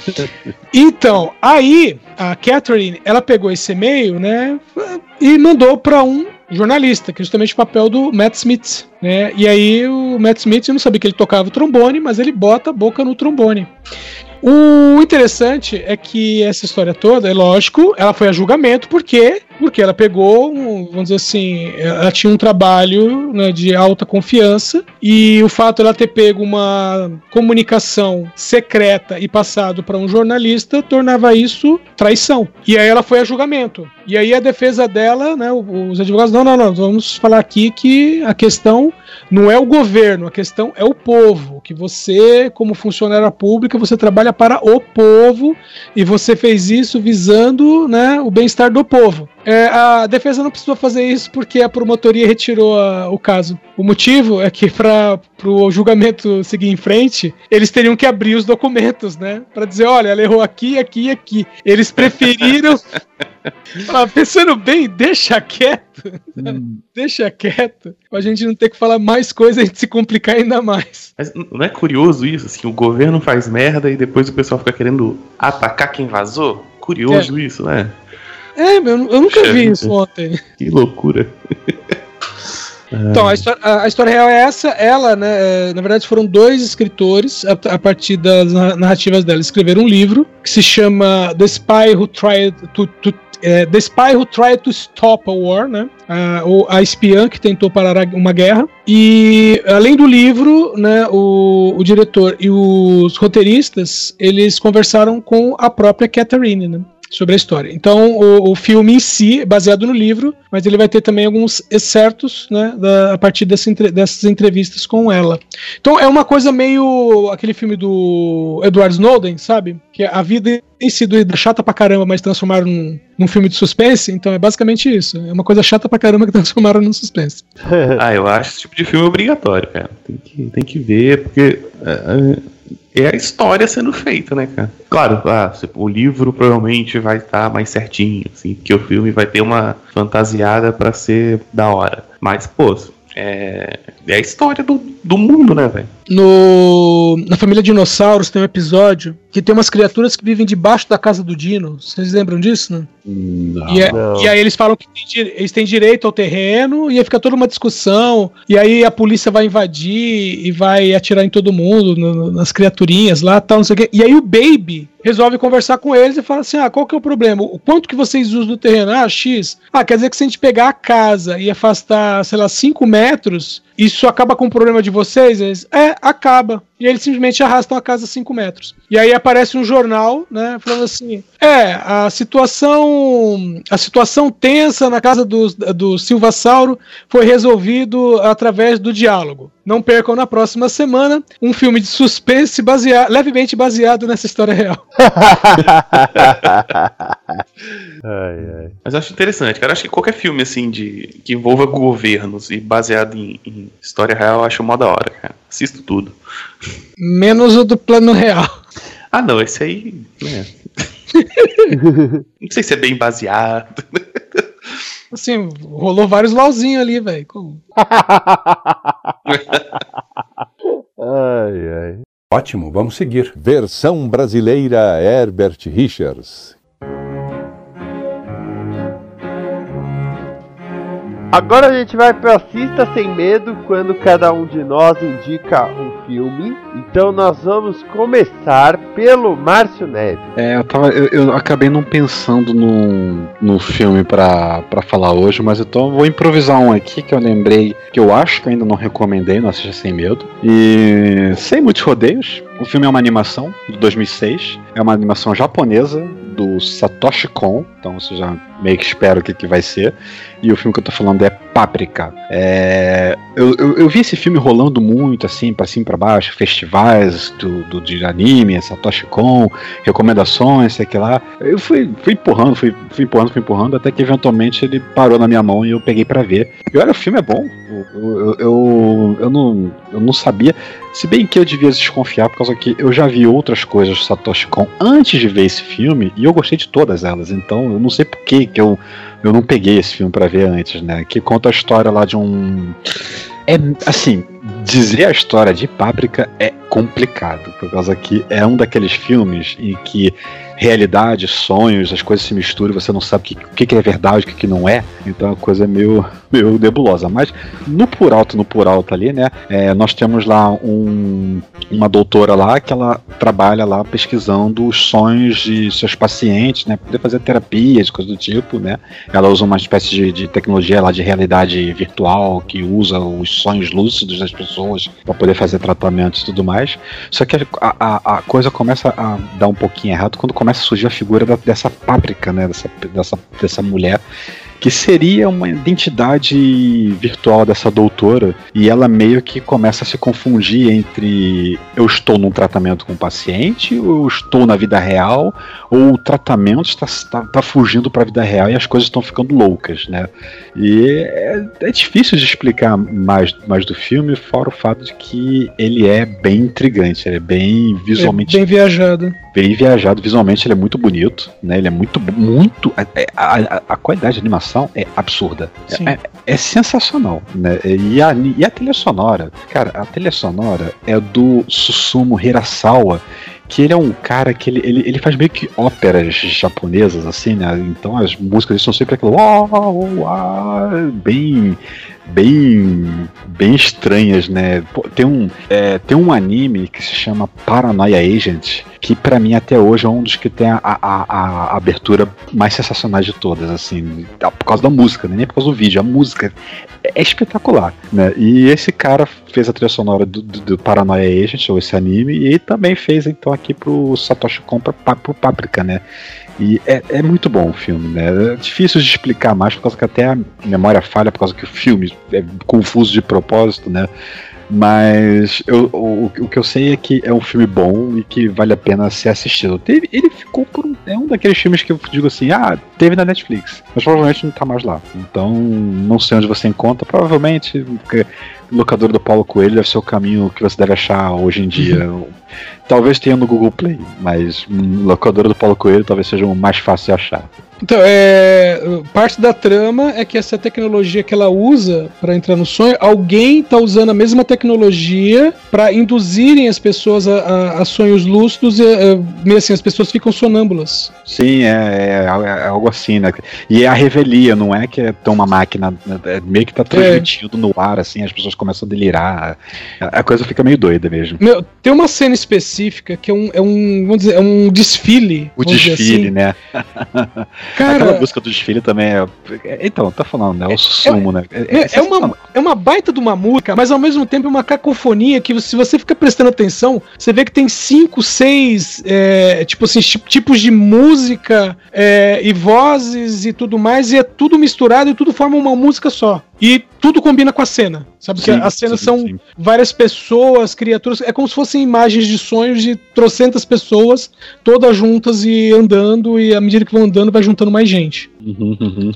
Então, aí a Catherine, ela pegou esse e-mail, né? E mandou para um jornalista, que é justamente o papel do Matt Smith, né? E aí o Matt Smith, eu não sabia que ele tocava o trombone, mas ele bota a boca no trombone. O interessante é que essa história toda, é lógico, ela foi a julgamento, porque porque ela pegou, um, vamos dizer assim, ela tinha um trabalho, né, de alta confiança, e o fato de ela ter pego uma comunicação secreta e passado para um jornalista tornava isso traição. E aí ela foi a julgamento. E aí a defesa dela, né, os advogados, não, não, não, vamos falar aqui que a questão não é o governo, a questão é o povo, que você, como funcionária pública, você trabalha para o povo e você fez isso visando, né, o bem-estar do povo. É, a defesa não precisou fazer isso porque a promotoria retirou a, o caso. O motivo é que para o julgamento seguir em frente, eles teriam que abrir os documentos, né, para dizer, olha, ela errou aqui, aqui e aqui. Eles preferiram... Ah, pensando bem, deixa quieto, hum. deixa quieto, pra gente não ter que falar mais coisa e a gente se complicar ainda mais.
Mas não é curioso isso? Assim, o governo faz merda e depois o pessoal fica querendo atacar quem vazou? Curioso é. Isso, né?
É, eu, eu nunca Puxa, vi isso ontem.
Que loucura.
Então, a história, a, a história real é essa. Ela, né, na verdade foram dois escritores, a, a partir das narrativas dela, escreveram um livro que se chama The Spy Who Tried to, to É, The Spy Who Tried to Stop a War, né? A, ou a espiã que tentou parar uma guerra. E além do livro, né, o, o diretor e os roteiristas, eles conversaram com a própria Catherine, né, sobre a história. Então o, o filme em si é baseado no livro, mas ele vai ter também alguns excertos, né, da, a partir dessa, dessas entrevistas com ela. Então é uma coisa meio aquele filme do Edward Snowden, sabe? Que a vida tem sido chata pra caramba, mas transformaram num, num filme de suspense. Então é basicamente isso. É uma coisa chata pra caramba que transformaram num suspense.
Ah, eu acho esse tipo de filme obrigatório, cara. Tem que, tem que ver, porque... Uh, é a história sendo feita, né, cara? Claro, ah, o livro provavelmente vai estar mais certinho, assim, porque o filme vai ter uma fantasiada pra ser da hora. Mas, pô, é, é a história do, do mundo, né, velho?
No, na família Dinossauros tem um episódio que tem umas criaturas que vivem debaixo da casa do Dino. Vocês lembram disso, né?
Não,
e, é,
não.
e aí eles falam que tem, eles têm direito ao terreno, e aí fica toda uma discussão, e aí a polícia vai invadir e vai atirar em todo mundo, no, nas criaturinhas lá, tal, não sei o quê. E aí o Baby resolve conversar com eles e fala assim, ah, qual que é o problema? O quanto que vocês usam do terreno? Ah, X. Ah, quer dizer que se a gente pegar a casa e afastar, sei lá, cinco metros, isso acaba com o problema de vocês? Eles, é, acaba. E eles simplesmente arrastam a casa cinco metros. E aí aparece um jornal, né, falando assim, é, a situação a situação tensa na casa do, do Silvassauro foi resolvido através do diálogo. Não percam na próxima semana um filme de suspense baseado, levemente baseado nessa história real.
Ai, ai.
Mas eu acho interessante, cara. Eu acho que qualquer filme, assim, de, que envolva governos e baseado em, em história real, eu acho mó da hora, cara. Assisto tudo.
Menos o do Plano Real.
Ah, não, esse aí, né? Não sei se é bem baseado.
Assim, rolou vários lauzinhos ali, velho. Como?
Ai, ai.
Ótimo, vamos seguir. Versão brasileira Herbert Richards.
Agora a gente vai para Assista Sem Medo, quando cada um de nós indica um filme. Então nós vamos começar pelo Márcio Neves.
É, eu, tava, eu, eu acabei não pensando no, no filme pra, pra falar hoje, mas então eu vou improvisar um aqui que eu lembrei, que eu acho que eu ainda não recomendei, no Assista Sem Medo. E sem muitos rodeios, o filme é uma animação de dois mil e seis, é uma animação japonesa do Satoshi Kon, então você já meio que espera o que, que vai ser. E o filme que eu tô falando é Páprica. É, eu, eu, eu vi esse filme rolando muito, assim, pra cima e pra baixo, festivais do, do, de anime, Satoshi Kon, recomendações, sei que lá. Eu fui, fui empurrando, fui, fui empurrando, fui empurrando, até que eventualmente ele parou na minha mão e eu peguei pra ver. E olha, o filme é bom. Eu, eu, eu, eu, não, eu não sabia, se bem que eu devia desconfiar, por causa que eu já vi outras coisas do Satoshi Kon antes de ver esse filme, e eu gostei de todas elas, então eu não sei por que que eu, eu não peguei esse filme pra ver antes, né, que conta a história lá de um... É, assim, dizer a história de Páprica é complicado, por causa que é um daqueles filmes em que realidade, sonhos, as coisas se misturam, você não sabe o que, que é verdade, o que, que não é, então a coisa é meio, meio nebulosa. Mas no por alto, no por alto ali, né, é, nós temos lá um, uma doutora lá que ela trabalha lá pesquisando os sonhos de seus pacientes, né, poder fazer terapias, coisas do tipo, né. Ela usa uma espécie de, de tecnologia lá de realidade virtual que usa os sonhos lúcidos das pessoas para poder fazer tratamentos e tudo mais. Só que a, a, a coisa começa a dar um pouquinho errado quando começa a surgir a figura da, dessa Páprica, né, dessa, dessa, dessa mulher, que seria uma identidade virtual dessa doutora, e ela meio que começa a se confundir entre eu estou num tratamento com o paciente, ou eu estou na vida real, ou o tratamento está, está, está fugindo para a vida real e as coisas estão ficando loucas, né? E é, é difícil de explicar mais, mais do filme, fora o fato de que ele é bem intrigante, ele é bem visualmente...
É bem viajado.
Bem viajado, visualmente ele é muito bonito, né? Ele é muito, muito... A, a, a qualidade de animação é absurda. É, é sensacional, né? E a, e a trilha sonora, cara, a trilha sonora é do Susumu Hirasawa, que ele é um cara que ele, ele, ele faz meio que óperas japonesas, assim, né? Então as músicas são sempre aquilo bem, bem, bem estranhas, né? Pô, tem um, é, tem um anime que se chama Paranoia Agent, que pra mim até hoje é um dos que tem a, a, a abertura mais sensacional de todas, assim, por causa da música, né? Nem por causa do vídeo, a música é espetacular, né? E esse cara fez a trilha sonora do, do, do Paranoia Agent, ou esse anime, e também fez então aqui pro Satoshi Kon, pro Páprica, né? E é, é muito bom o filme, né? É difícil de explicar mais, por causa que até a memória falha, por causa que o filme é confuso de propósito, né? Mas eu, o, o que eu sei é que é um filme bom e que vale a pena ser assistido. Ele, ele ficou por um. é um daqueles filmes que eu digo assim, ah, teve na Netflix, mas provavelmente não tá mais lá. Então, não sei onde você encontra, provavelmente o locador do Paulo Coelho deve ser o caminho que você deve achar hoje em dia. Uhum. Talvez tenha no Google Play, mas o locador do Paulo Coelho talvez seja o mais fácil de achar.
Então, é, parte da trama é que essa tecnologia que ela usa para entrar no sonho, alguém tá usando a mesma tecnologia para induzirem as pessoas a, a, a sonhos lúcidos e é, meio assim, as pessoas ficam sonâmbulas.
Sim, é, é, é algo assim, né? E é a revelia, não é que é tão uma máquina, é meio que tá transmitido é. no ar, assim, as pessoas começam a delirar, a coisa fica meio doida mesmo.
Meu, tem uma cena específica que é um, é um, vamos dizer, é um desfile.
O desfile, assim. Né?
Cara,
aquela música do desfile também é. Então, tá falando, né? É o sussumo,
é,
né?
É, é, é, uma, é uma baita de uma música, mas ao mesmo tempo é uma cacofonia que, se você fica prestando atenção, você vê que tem cinco, seis é, tipo assim, tipos de música é, e vozes e tudo mais, e é tudo misturado e tudo forma uma música só. E tudo combina com a cena, sabe? Sim, que as cenas sim, são sim. várias pessoas, criaturas, é como se fossem imagens de sonhos de trocentas pessoas, todas juntas e andando, e à medida que vão andando vai juntando mais gente.
Uhum, uhum.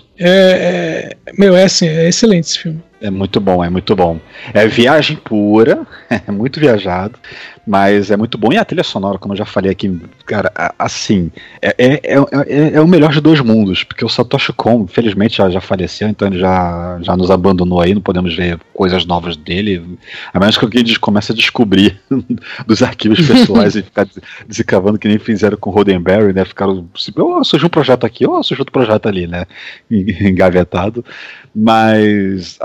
É, é, meu, é assim, é excelente esse filme.
É muito bom, é muito bom. É viagem pura, é muito viajado, mas é muito bom. E a trilha sonora, como eu já falei aqui, cara, assim, é, é, é, é o melhor de dois mundos, porque o Satoshi Kon, infelizmente, já, já faleceu, então ele já, já nos abandonou aí, não podemos ver coisas novas dele, a menos que alguém comece a descobrir dos arquivos pessoais e ficar descavando que nem fizeram com Roddenberry, né? Ficaram, oh, surgiu um projeto aqui, oh, surgiu outro projeto ali, né? Engavetado. Mas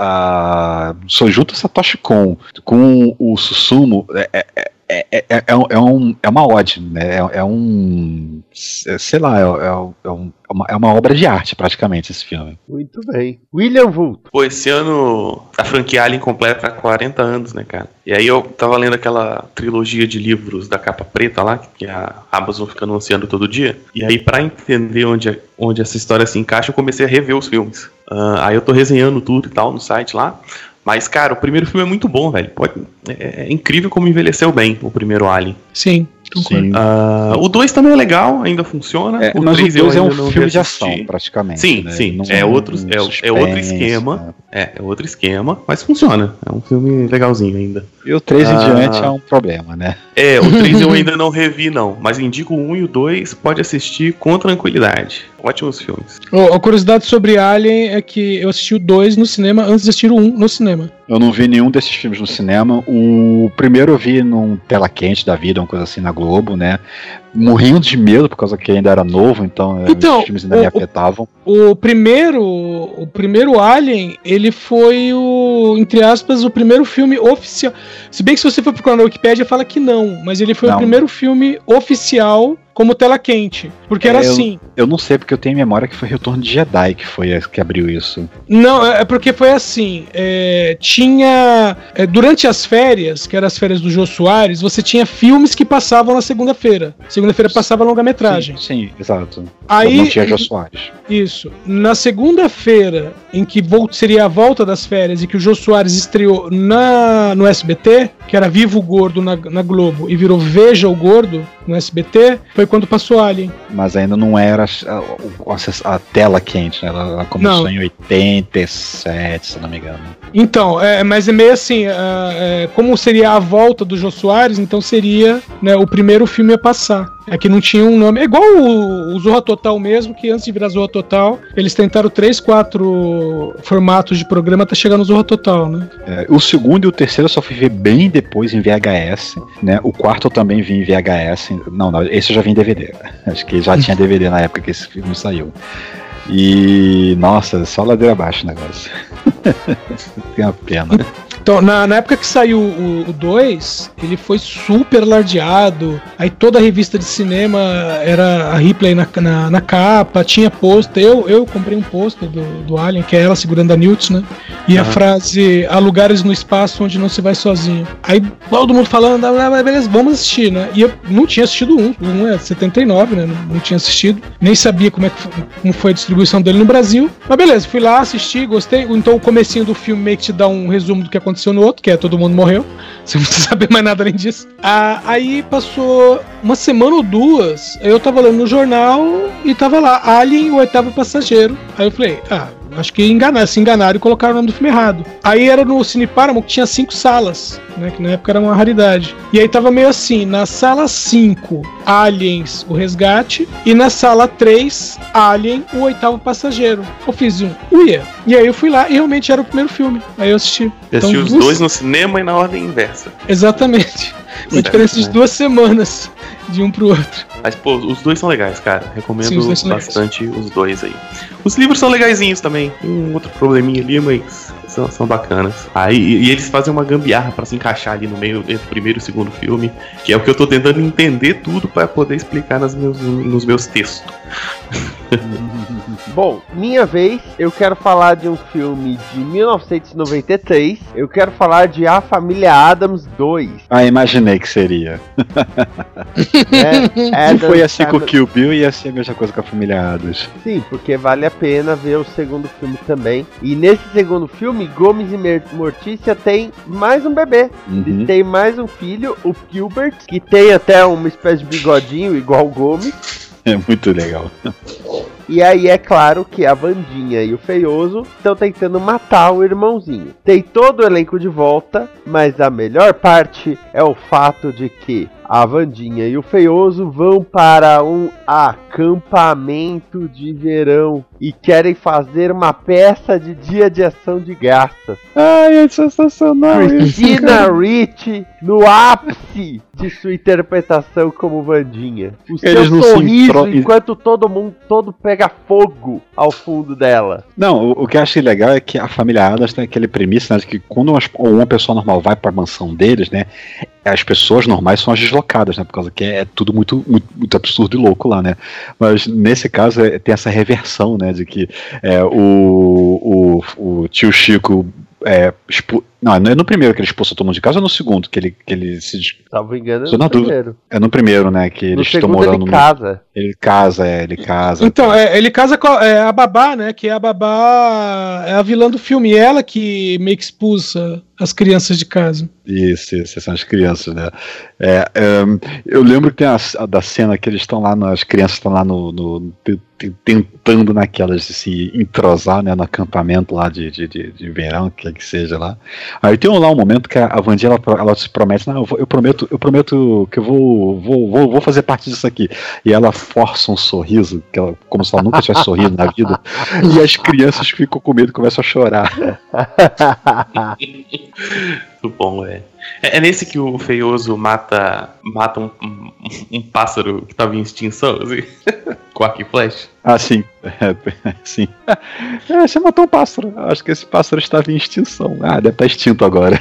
a só junto Satoshi Kon com o Susumu é, é, é, é, é, um, é, um, é uma ode, né? É, é um é, sei lá, é, é, um, é, uma, é uma obra de arte praticamente esse filme.
Muito bem. William Vulto.
Pô, esse ano a franquia Alien completa quarenta anos, né, cara? E aí eu tava lendo aquela trilogia de livros da capa preta lá, que a Amazon fica anunciando todo dia. E aí, pra entender onde, onde essa história se encaixa, eu comecei a rever os filmes. Uh, aí eu tô resenhando tudo e tal no site lá. Mas, cara, o primeiro filme é muito bom, velho. Pode, é, é incrível como envelheceu bem o primeiro Alien.
Sim.
Sim. Uh, o dois também é legal, ainda funciona.
É,
o
mas
três
o dois é um filme
reassisti.
de ação, praticamente.
Sim,
né?
sim.
Não
é, outro,
um
é,
suspense,
é outro esquema.
Né?
É, é outro esquema, mas funciona. É um filme legalzinho ainda.
E o três
uh,
em diante é um problema, né?
É, o três eu ainda não revi, não. Mas indico o um e o dois, pode assistir com tranquilidade. Ótimos filmes.
Oh, a curiosidade sobre Alien é que eu assisti o dois no cinema antes de assistir o um no cinema.
Eu não vi nenhum desses filmes no cinema. O primeiro eu vi num tela quente da vida, uma coisa assim na Globo, né? Morriam de medo por causa que ainda era novo, então,
então
os filmes ainda
o,
me afetavam.
O, o primeiro, o primeiro Alien, ele foi o, entre aspas, o primeiro filme oficial. Se bem que se você for procurar na Wikipedia fala que não, mas ele foi não. o primeiro filme oficial como tela quente, porque é, era assim.
Eu, eu não sei porque eu tenho memória que foi Retorno de Jedi que foi que abriu isso.
Não, é porque foi assim. É, tinha é, durante as férias, que eram as férias do Jô Soares, você tinha filmes que passavam na segunda-feira. Segunda-feira passava longa-metragem.
Sim, sim, exato.
Aí
não tinha Jô Soares.
Isso. Na segunda-feira, em que seria a volta das férias e que o Jô Soares estreou na no S B T, que era Vivo o Gordo na, na Globo e virou Veja o Gordo no S B T, foi quando passou Alien.
Mas ainda não era a, a, a tela quente, né? Ela, ela começou não. em oitenta e sete, se não me engano.
Então, é, mas é meio assim, é, é, como seria a volta do Jô Soares, então seria, né, o primeiro filme a passar. É que não tinha um nome. É igual o, o Zorra Total mesmo, que antes de virar Zorra Total, eles tentaram três, quatro formatos de programa até chegar no Zorra Total, né?
É, o segundo e o terceiro eu só fui ver bem depois em V H S, né? O quarto eu também vi em V H S. Não, não, esse eu já vi em D V D. Acho que já tinha D V D na época que esse filme saiu. E, nossa, só ladeira abaixo o negócio. Tem uma pena.
Então, na, na época que saiu o dois, ele foi super alardeado. Aí toda a revista de cinema era a Ripley na, na, na capa, tinha pôster. Eu, eu comprei um pôster do, do Alien, que é ela segurando a Newt, né? E uhum. a frase, há lugares no espaço onde não se vai sozinho. Aí todo mundo falando, ah, beleza, vamos assistir, né? E eu não tinha assistido um, o um é setenta e nove, né? Não, não tinha assistido, nem sabia como, é que foi, como foi a distribuição dele no Brasil. Mas beleza, fui lá, assisti, gostei. Então o comecinho do filme meio que te dá um resumo do que aconteceu aconteceu no outro, que é todo mundo morreu. Você não precisa saber mais nada além disso. Ah, aí passou uma semana ou duas, eu tava lendo no jornal e tava lá, Alien, o oitavo passageiro. Aí eu falei, ah, acho que enganaram, se enganaram e colocaram o nome do filme errado. Aí era no Cine Paramount, que tinha cinco salas, né, que na época era uma raridade. E aí tava meio assim, na sala cinco, Aliens, o Resgate, e na sala três, Alien, o oitavo passageiro. Eu fiz um, uia. E aí eu fui lá e realmente era o primeiro filme. Aí eu assisti.
Eu
então,
assisti os
duas...
dois no cinema e na ordem inversa.
Exatamente. Uma diferença de duas semanas de um pro outro.
Mas, pô, os dois são legais, cara. Recomendo
Sim, os
bastante legais. Os dois aí. Os livros são legaisinhos também. Tem um outro probleminha ali, mas são, são bacanas. Aí, e, e eles fazem uma gambiarra pra se encaixar ali no meio entre o primeiro e o segundo filme, que é o que eu tô tentando entender tudo pra poder explicar nas meus, nos meus textos.
Bom, minha vez, eu quero falar de um filme de mil novecentos e noventa e três. Eu quero falar de A Família Addams dois.
Ah, imaginei que seria.
É,
Se foi assim com o Kill Bill, ia ser a mesma coisa com a Família Addams.
Sim, porque vale a pena ver o segundo filme também. E nesse segundo filme, Gomes e Mortícia tem mais um bebê.
Uhum.
Eles têm mais um filho, o Gilbert, que tem até uma espécie de bigodinho igual o Gomes.
É muito legal.
E aí é claro que a Wandinha e o Feioso estão tentando matar o irmãozinho. Tem todo o elenco de volta, mas a melhor parte é o fato de que a Wandinha e o Feioso vão para um acampamento de verão e querem fazer uma peça de dia de ação de graças.
Ai, é sensacional
Christina Ricci no ápice de sua interpretação como Wandinha. O
Eles
seu
não
sorriso
se intro...
enquanto todo mundo todo pega fogo ao fundo dela.
Não, o, o que eu achei legal é que a Família Addams tem aquele premissa, né, de que quando uma, uma pessoa normal vai pra mansão deles, né, as pessoas normais são as deslocadas, né, por causa que é tudo muito, muito, muito absurdo e louco lá, né, mas nesse caso é, tem essa reversão, né, de que é, o, o, o tio Chico é, expu... não, é no primeiro que ele expulsa todo mundo de casa ou no segundo que ele, que ele se...
Salvo engano, é
no primeiro. É no primeiro, né, que eles estão morando...
ele casa.
No... Ele casa, é, ele casa.
Então, é, ele casa com a, é, a babá, né, que é a babá, é a vilã do filme, ela que meio que expulsa as crianças de casa.
Isso, isso, são as crianças, né. É, um, eu lembro que tem a, a da cena que eles estão lá, as crianças estão lá no... no tentando naquelas de se entrosar, né, no acampamento lá de, de, de, de verão, que é que seja lá. Aí tem lá um momento que a Wandinha, ela, ela se promete, não, eu, vou, eu prometo, eu prometo que eu vou, vou, vou, vou fazer parte disso aqui. E ela força um sorriso, que ela, como se ela nunca tivesse sorrido na vida, e as crianças ficam com medo e começam a chorar.
Muito bom, é. É, é nesse que o Feioso mata, mata um, um, um pássaro que estava em extinção, assim, com arco e flecha.
Ah, sim. É, sim. É, você matou um pássaro. Acho que esse pássaro estava em extinção. Ah, deve estar extinto agora.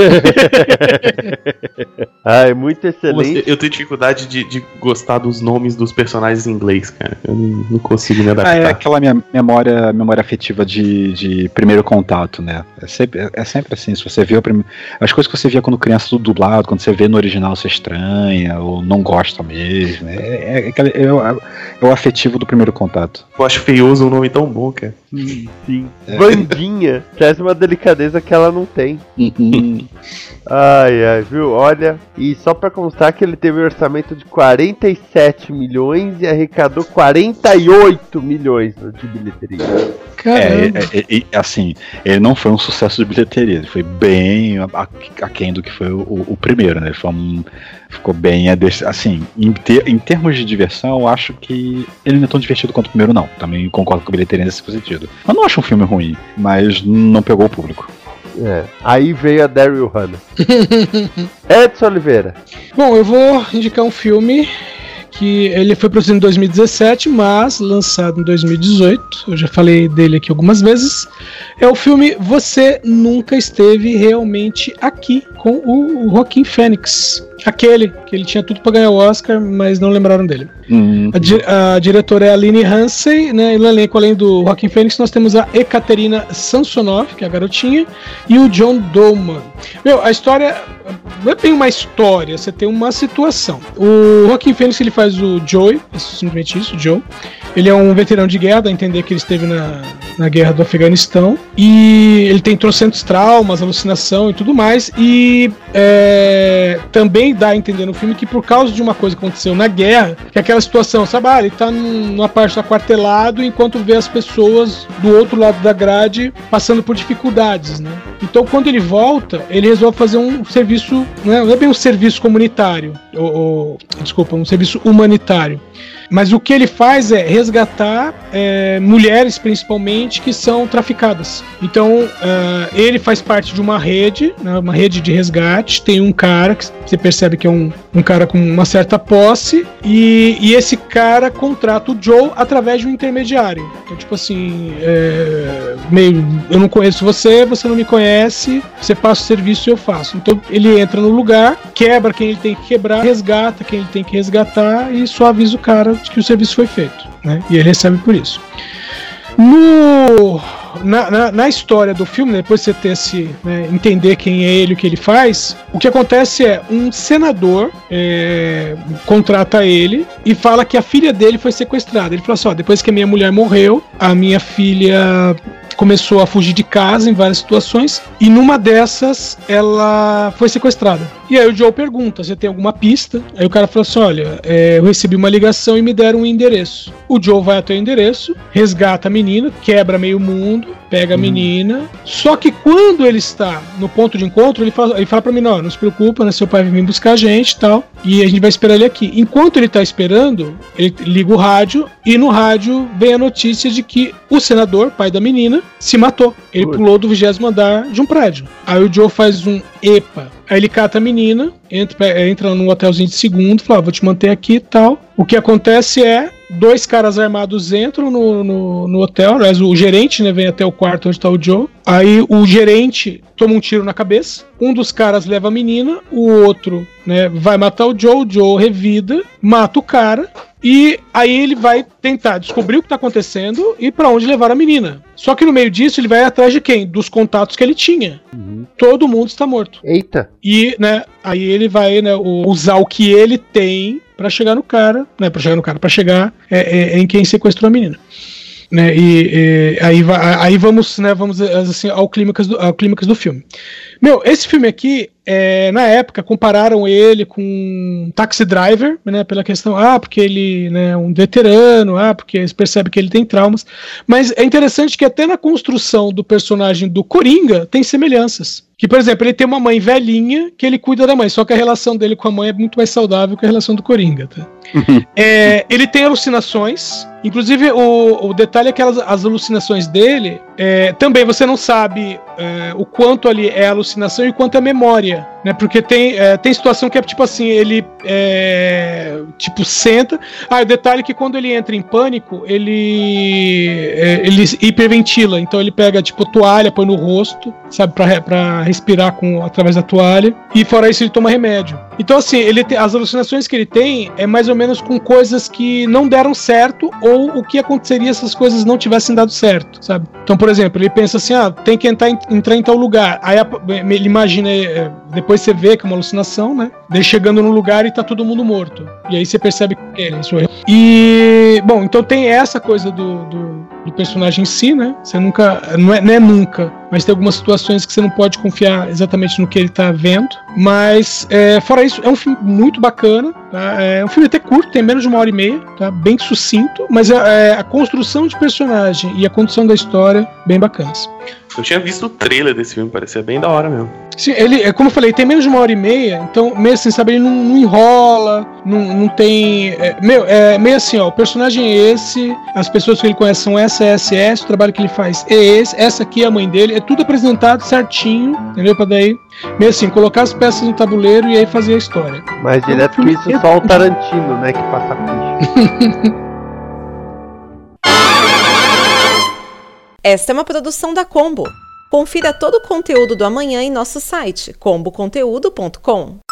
Ah, é muito excelente.
Eu tenho dificuldade de, de gostar dos nomes dos personagens em inglês, cara. Eu não, não consigo me adaptar.
Ah, é aquela minha memória, memória afetiva de, de primeiro contato, né? É sempre, é sempre assim. Se você vê o prim... as coisas que você via quando criança tudo dublado, quando você vê no original você estranha ou não gosta mesmo. É, é, é, é, o, é o afetivo do primeiro contato.
Eu acho Feioso um nome tão bom, cara.
Sim, sim. É. Wandinha traz uma delicadeza que ela não tem. Ai, ai, viu? Olha, e só pra constar que ele teve um orçamento de quarenta e sete milhões e arrecadou quarenta e oito milhões de bilheteria.
Caramba. É, é, é, assim, ele não foi um sucesso de bilheteria, ele foi bem aquém do que foi o, o primeiro, né? Ele foi um, ficou bem, assim, em, ter, em termos de diversão, eu acho que ele não é tão divertido quanto o primeiro, não. Também concordo com a bilheteria nesse sentido. Eu não acho um filme ruim, mas não pegou o público.
É. Aí veio a Daryl Hannah. Edson Oliveira.
Bom, eu vou indicar um filme que ele foi produzido em dois mil e dezessete, mas lançado em dois mil e dezoito. Eu já falei dele aqui algumas vezes. É o filme Você Nunca Esteve Realmente Aqui, com o Joaquin Phoenix. Aquele, que ele tinha tudo pra ganhar o Oscar, mas não lembraram dele. Uhum. A, di- a diretora é a Aline Hansen, né? E no elenco, além do Joaquin Phoenix, nós temos a Ekaterina Samsonov, que é a garotinha, e o John Dolman. Meu, a história não é bem uma história, você tem uma situação. O Joaquin Phoenix, ele faz o Joey, é simplesmente isso, o Joe. Ele é um veterano de guerra, dá a entender que ele esteve na, na guerra do Afeganistão, e ele tem trocentos traumas, alucinação e tudo mais, e é, também dá a entender no filme que por causa de uma coisa que aconteceu na guerra, que é aquela situação, sabe, ah, ele tá numa parte do aquartelado enquanto vê as pessoas do outro lado da grade passando por dificuldades, né? Então quando ele volta, ele resolve fazer um serviço, não é bem um serviço comunitário, ou, ou desculpa, um serviço humanitário. Mas o que ele faz é resgatar é, mulheres, principalmente, que são traficadas. Então, uh, ele faz parte de uma rede, né, uma rede de resgate. Tem um cara que você percebe que é um, um cara com uma certa posse, e, e esse cara contrata o Joe através de um intermediário. Então, tipo assim, é, meio, eu não conheço você, você não me conhece, você passa o serviço e eu faço. Então, ele entra no lugar, quebra quem ele tem que quebrar, resgata quem ele tem que resgatar e só avisa o cara de que o serviço foi feito, né? E ele recebe por isso. No, na, na, na história do filme, depois de você ter esse, né, entender quem é ele, o que ele faz, o que acontece é um senador é, contrata ele e fala que a filha dele foi sequestrada. Ele fala assim, ó, depois que a minha mulher morreu, a minha filha começou a fugir de casa em várias situações, e numa dessas ela foi sequestrada. E aí o Joe pergunta, você tem alguma pista? Aí o cara fala assim, olha, é, eu recebi uma ligação e me deram um endereço. O Joe vai até o endereço, resgata a menina, quebra meio mundo, pega a hum. menina, só que quando ele está no ponto de encontro, ele fala, ele fala pra mim, não, não se preocupa, né, seu pai vai vir buscar a gente e tal, e a gente vai esperar ele aqui. Enquanto ele tá esperando, ele liga o rádio, e no rádio vem a notícia de que o senador, pai da menina, se matou. Ele Ui. pulou do vigésimo andar de um prédio. Aí o Joe faz um epa. Aí ele cata a menina, entra, entra num hotelzinho de segundo, fala, ah, vou te manter aqui e tal. O que acontece é, dois caras armados entram no, no, no hotel, aliás, o gerente, né, vem até o quarto onde está o Joe. Aí o gerente toma um tiro na cabeça, um dos caras leva a menina, o outro, né, vai matar o Joe, o Joe revida, mata o cara, e aí ele vai tentar descobrir o que está acontecendo e para onde levar a menina. Só que no meio disso ele vai atrás de quem? Dos contatos que ele tinha. Uhum. Todo mundo está morto.
Eita! E,
né, aí ele vai, né, usar o que ele tem para chegar no cara, né, para chegar no cara, para chegar é, é, em quem sequestrou a menina. Né, e, e aí, aí vamos, né, vamos assim, ao clímax do, ao clímax do filme. Meu, esse filme aqui, é, na época, compararam ele com Taxi Driver, né, pela questão, ah, porque ele, né, é um veterano, ah, porque você percebe que ele tem traumas, mas é interessante que até na construção do personagem do Coringa tem semelhanças. Que, por exemplo, ele tem uma mãe velhinha que ele cuida da mãe, só que a relação dele com a mãe é muito mais saudável que a relação do Coringa, tá? É, ele tem alucinações, inclusive o, o detalhe é que elas, as alucinações dele, é, também você não sabe é, o quanto ali é alucinação e o quanto é memória, né? Porque tem, é, tem situação que é tipo assim, ele é, tipo senta, ah, o detalhe é que quando ele entra em pânico, ele, é, ele hiperventila, então ele pega tipo toalha, põe no rosto, sabe, pra, pra respirar com, através da toalha, e fora isso ele toma remédio. Então assim, ele tem, as alucinações que ele tem é mais ou menos com coisas que não deram certo ou o que aconteceria se as coisas não tivessem dado certo, sabe? Então, por exemplo, ele pensa assim, ah, tem que entrar em, entrar em tal lugar. Aí ele imagina, depois você vê que é uma alucinação, né? Daí chegando no lugar e tá todo mundo morto. E aí você percebe que é isso. E, bom, então tem essa coisa do, do, do personagem em si, né? Você nunca, não é, não é nunca, mas tem algumas situações que você não pode confiar exatamente no que ele tá vendo. Mas, é, fora isso, é um filme muito bacana, tá? É um filme até curto, tem menos de uma hora e meia, tá? Bem sucinto, mas é, a construção de personagem e a condução da história, bem bacanas.
Eu tinha visto o trailer desse filme, parecia bem da hora mesmo.
Sim, ele, como eu falei, tem menos de uma hora e meia, então, meio assim, sabe, ele não, não enrola, não, não tem... É, meu, é meio assim, ó, o personagem é esse, as pessoas que ele conhece são essa, essa, essa, o trabalho que ele faz é esse, essa aqui é a mãe dele, é tudo apresentado certinho, entendeu? Pra daí, meio assim, colocar as peças no tabuleiro e aí fazer a história.
Mais direto que isso, só o Tarantino, né, que passa ficha.
Esta é uma produção da Combo. Confira todo o conteúdo do amanhã em nosso site combo conteúdo ponto com.